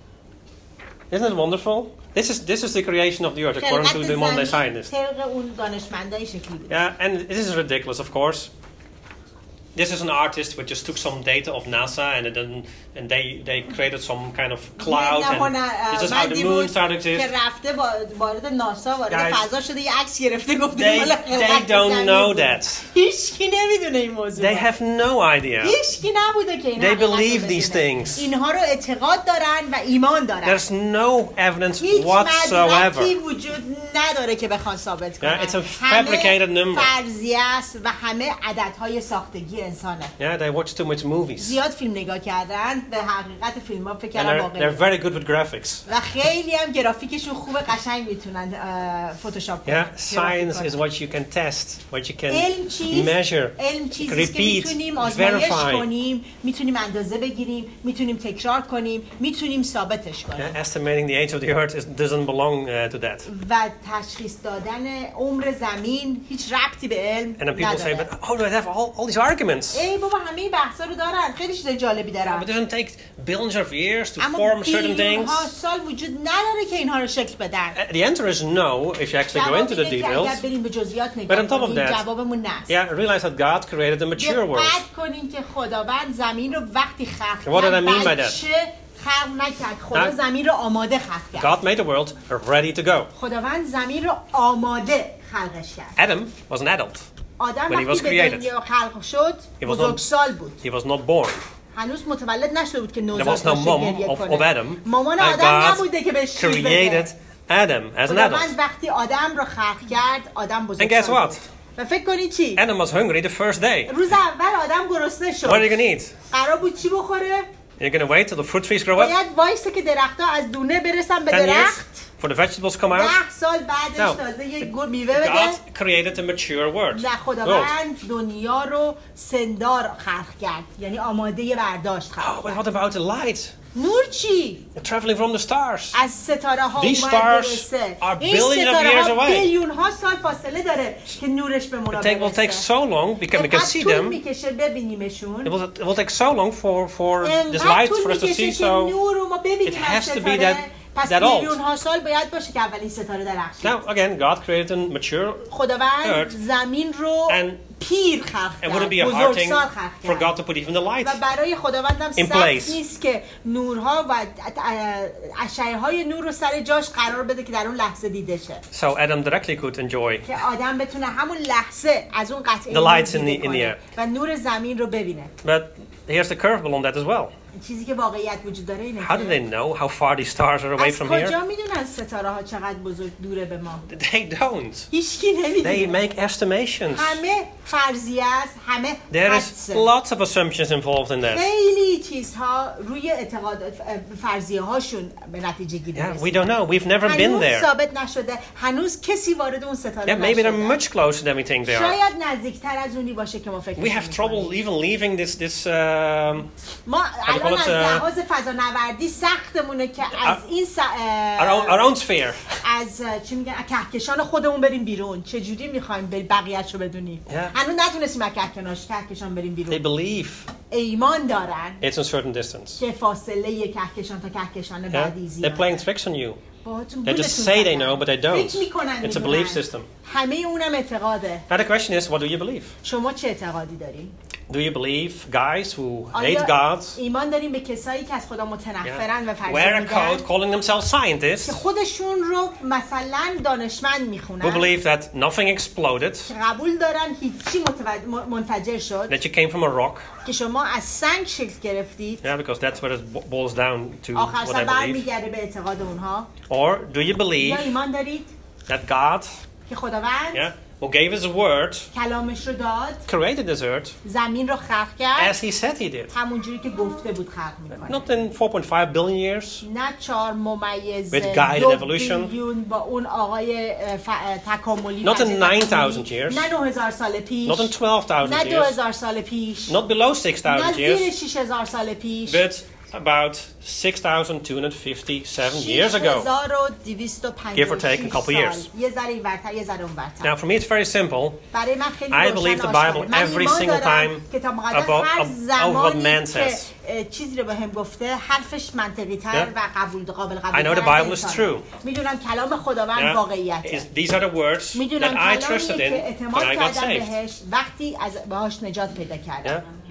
isn't it wonderful? This is this is the creation of the earth according to خلقت the Monday زمین scientists. طبق اون دانشمندای شکلی بود. Yeah, and this is ridiculous, of course. This is an artist which just took some data of NASA and it didn't, and they they created some kind of cloud and this is how the moon started to که exist. رفته با- وارد ناسا وارد Guys, فضا شده یه عکس گرفته گفته They مال they خلقت don't زمین know بود. that. هیچکی نمیدونه این موضوع. They have no idea. هیچکی نبوده که این They حقیقت رو believe بدونه. these things. اینها رو اعتقاد دارن و ایمان دارن. There's no evidence هیچ whatsoever. مدرکی وجود نداره که بخوان ثابت کنن. Yeah, it's a همه fabricated number. فرضیه است و همه عددهای ساختگی انسانه. Yeah, they watch too much movies. زیاد فیلم نگاه کردن به حقیقت فیلم ها فکر And کردن they're, they're واقعی very good with graphics. و خیلی هم گرافیکشون خوب قشنگ میتونن اه، فتوشاپ کنن. Yeah, science is what you can test, what you can علم چیست؟ measure, علم چیزیست که repeat, میتونیم آزمایش verify. کنیم، میتونیم اندازه بگیریم، میتونیم تکرار کنیم، میتونیم ثابتش کنیم. Yeah, estimating the age of the earth is, doesn't belong uh, to that. و تشخیص دادن عمر زمین هیچ ربطی به علم And then people say, نداره. but how do I have all, all these arguments? ای بابا همه این بحثا رو دارن، خیلی چیز جالبی But دارن. it doesn't take billions of years to اما form certain بیلیون things. ها سال وجود نداره که اینها رو شکل بدن. Uh, The answer is no if you actually go جواب into the اینه که details. اگر بریم به جزئیات But on نگاه top of کنیم that, جوابمون نه است. Yeah, realize that God created a mature world. دقت کنیم که خداوند زمین رو وقتی خلق What did I mean by کرد that? بچه خلق نکرد، خدا Huh? زمین رو آماده خلق کرد. God made the world ready to go. خداوند زمین رو آماده خلقش کرد. Adam was an adult. آدم When he was وقتی به created. دنیا خلق شد He was بزرگسال بود. He was not born. هنوز متولد نشده بود که There نوزاد was no باشه mom گریه of, کنه. of Adam. مامان And آدم God نبوده که بهش شیر created بده. Adam as an adult. خداوند وقتی آدم رو خلق کرد آدم And guess بزرگسال what? بود. و فکر کنی چی؟ Adam was hungry the first day. روز اول آدم گرسنه شد. What are you going to eat? قرار بود چی بخوره؟ You're going to wait till the fruit trees grow up? باید وایسه که درختها از دونه برسن به ten years درخت. for the vegetables come out? ده سال بعدش No. تازه یه گل میوه بده. God created a mature world. نه world. خداوند دنیا رو سندار خلق کرد، یعنی آماده برداشت Oh, خلق but کرد. what about the light? نور چی؟ Traveling from the stars. از ستاره ها These اومد stars برسه. are این billion of ستاره years ها away. بیلیون ها سال فاصله داره که نورش به ما It take, will take برسه. so long because we can انقدر see طول them. میکشه ببینیمشون. It will, it will take so long for, for this انقدر light طول for us to میکشه see. که So نور رو ما ببینیم it از has to be ستاره. that- پس that old. میلیون ها سال باید باشه که اولین ستاره درخشید. now again, God created a mature, خداوند earth. زمین رو and پیر خلق it کرد. wouldn't be a hard thing بزرگسال خلق for کرد. God to put even the light. و برای خداوندم in سخت place. نیست که نورها و اشعه های نور رو سر جاش قرار بده که در اون لحظه دیده شه. So Adam directly could enjoy که آدم بتونه همون لحظه از اون قطعه The نور lights in دیده the- in the کنه air. و نور زمین رو ببینه. But here's the curveball on that as well. چیزی که واقعیت وجود داره اینه How do they که know how far these stars are away از from کجا here? میدونن ستاره ها چقدر بزرگ دوره به ما؟ They don't. هیچکی They نمیدونه. make estimations. همه فرضیه است، همه There is حدسه. lots of assumptions involved in that. خیلی چیزها روی اعتقادات فرضیه هاشون به نتیجه گیری Yeah, we رسیدن. don't know. We've never been هنوز there. ثابت نشده، هنوز کسی وارد اون ستاره Yeah, maybe they're نشده. much closer than we think they are. شاید نزدیکتر از اونی باشه که ما فکر We have می‌کنیم. trouble even leaving this this um, ما do you الان call از it, uh, لحاظ فضانوردی سختمونه که از این س... our own our own sphere. از اه، چی میگن کهکشان خودمون بریم بیرون. چه جوری می‌خوایم بر بقیه‌شو بدونیم؟ Yeah. هنوز نتونستیم از کهکشانش کهکشان بریم They بیرون. believe ایمان دارن it's a certain distance. که فاصله کهکشان تا کهکشان Yeah? بعدی They're زیاده. playing tricks on you. باهاتون They just گولتون say they زدن. know, but they don't. فکر می‌کنن It's a می‌دونن. belief system. همه اونم اعتقاده. Now the question is, what do you believe? شما چه اعتقادی دارین؟ Do you believe guys who hate آیا God, ایمان داریم به کسایی که از خدا متنفرن و yeah, فرضیه wear a میدن coat calling themselves که scientists, خودشون رو مثلا دانشمند who میخونن believe that nothing exploded, که قبول دارن هیچی متوج... م- منفجر شد that you came from a rock? که شما از سنگ شکل گرفتید Yeah, because that's what it bo- boils down to آخر what سر I believe. برمیگرده به اعتقاد اونها. Or do you یا believe ایمان دارید that God, که خداوند yeah, who gave His word, کلامش رو داد، created this earth زمین رو خلق کرد as He said He did? همون جوری که گفته بود خلق میکنه. Not in four point five billion years, نه چهار ممیز With guided دو evolution. بیلیون با اون آقای اه، ف... اه، تکاملی Not in فضای nine تکاملی. thousand years. نه نه هزار سال پیش not in twelve thousand نه دو years, هزار سال پیش not below six نه thousand زیر years, شش هزار سال پیش but about six thousand two hundred fifty-seven years ago. شش هزار و دویست و پنجاه و Give or take a شش couple سال. years. یه ذره این ورتر یه ذره اون ورتر. Now, for me, it's very simple. برای من خیلی I روشن believe the آشکاره. Bible من every ایمان single دارم time کتاب مقدس about- هر of- of what زمانی man که says. اه، چیزی رو به هم گفته حرفش منطقی تر Yeah. و قبول قابل قبول I know تر the از Bible is انسانه. true. میدونم کلام خداوند Yeah? واقعیته. Is- these are the words that میدونم I کلامیه trusted که in اعتماد when I got کردم saved. بهش وقتی از باهاش نجات پیدا کردم. Yeah?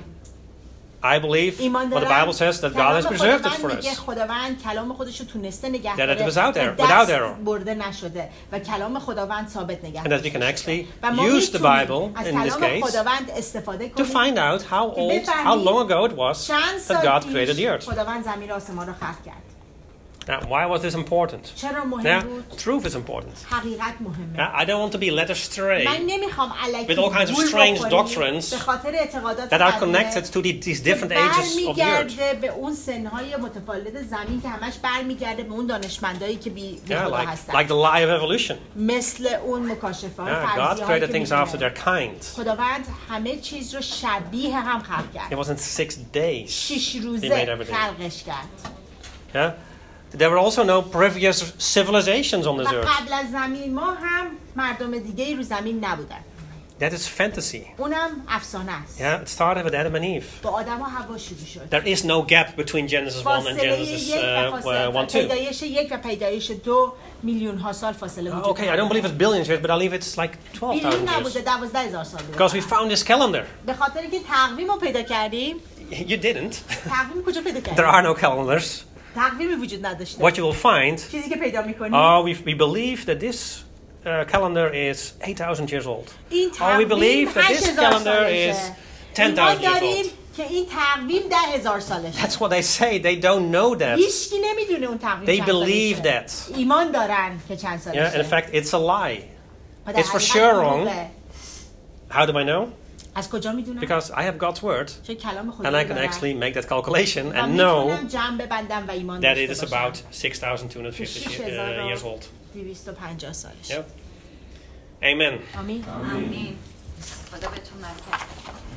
I believe ایمان what the دارم Bible says that God has کلام preserved it خداوند for میگه us. خداوند کلام خودش رو تونسته نگه That it داره was out there, و without دست error. برده نشده و کلام خداوند ثابت نگه And that we can داشته actually شده. و ما use the میتونیم Bible از in this کلام case خداوند استفاده to کنیم find out how که old, how بفهمیم long ago it was چند that سال God created the پیش earth. خداوند زمین و آسمان رو خلق کرد. Now, why was this important? چرا مهم Yeah, بود؟ truth is important. حقیقت مهمه. Yeah, I don't want to be led astray من نمیخوام الکی with all kinds of گول strange بخوریم doctrines به خاطر اعتقادات that are قدیمه connected to the, these که different ages of the earth. برمیگرده به اون سنهای متفاوت زمین که همش برمیگرده به اون دانشمندایی که بی, بی Yeah, خدا like, هستن like the lie of evolution. مثل اون مکاشفه های Yeah, God فرضی هایی created که things after می‌بینه. their kind. خداوند همه چیز رو شبیه هم خلق It کرد wasn't six days. شش He made روزه everything. خلقش کرد Yeah? There were also no previous civilizations on و this earth. قبل از زمین ما هم مردم دیگه ای رو زمین نبودن. That is fantasy. اونم افسانه است. Yeah, it started with Adam and Eve. با آدم و حوا شروع شد. There is no gap between Genesis one and فاصله Genesis یک و uh, فاصله uh, one two. پیدایش یک و پیدایش دو میلیون ها سال فاصله وجود Okay, I don't believe it's billions years, but I believe it's like twelve بیلیون thousand years. نبوده دوازده هزار سال بوده. Because we found this calendar. به خاطر اینکه تقویم رو پیدا کردیم. You didn't. تقویم کجا پیدا There کردیم؟ are no calendars. تقویمی وجود نداشته. What you will find, چیزی که پیدا می‌کنیم oh, we, we believe that this uh, calendar is eight thousand years old. این Oh, we تقویم believe that هشت this هزار calendar سالشه. is ten ایمان thousand years داریم old. که این تقویم ده هزار سالشه. That's what they say. They don't know that. هیچکی نمیدونه اون تقویم They چند believe سالشه. that. ایمان دارن که چند Yeah, and in سالشه. fact, it's a lie. و در it's for حقیقت sure wrong. دروغه. How do I know? از کجا میدونم؟ Because I have God's word, چون کلام خدا and I can دارم. actually make that calculation و and میتونم know جمع ببندم و ایمان that it داشته is باشم. about six thousand two hundred fifty شش uh, هزار years old. و دویست و پنجاه سالشه. Yep. Amen. آمین. آمین. خدا بهتون برکت بده.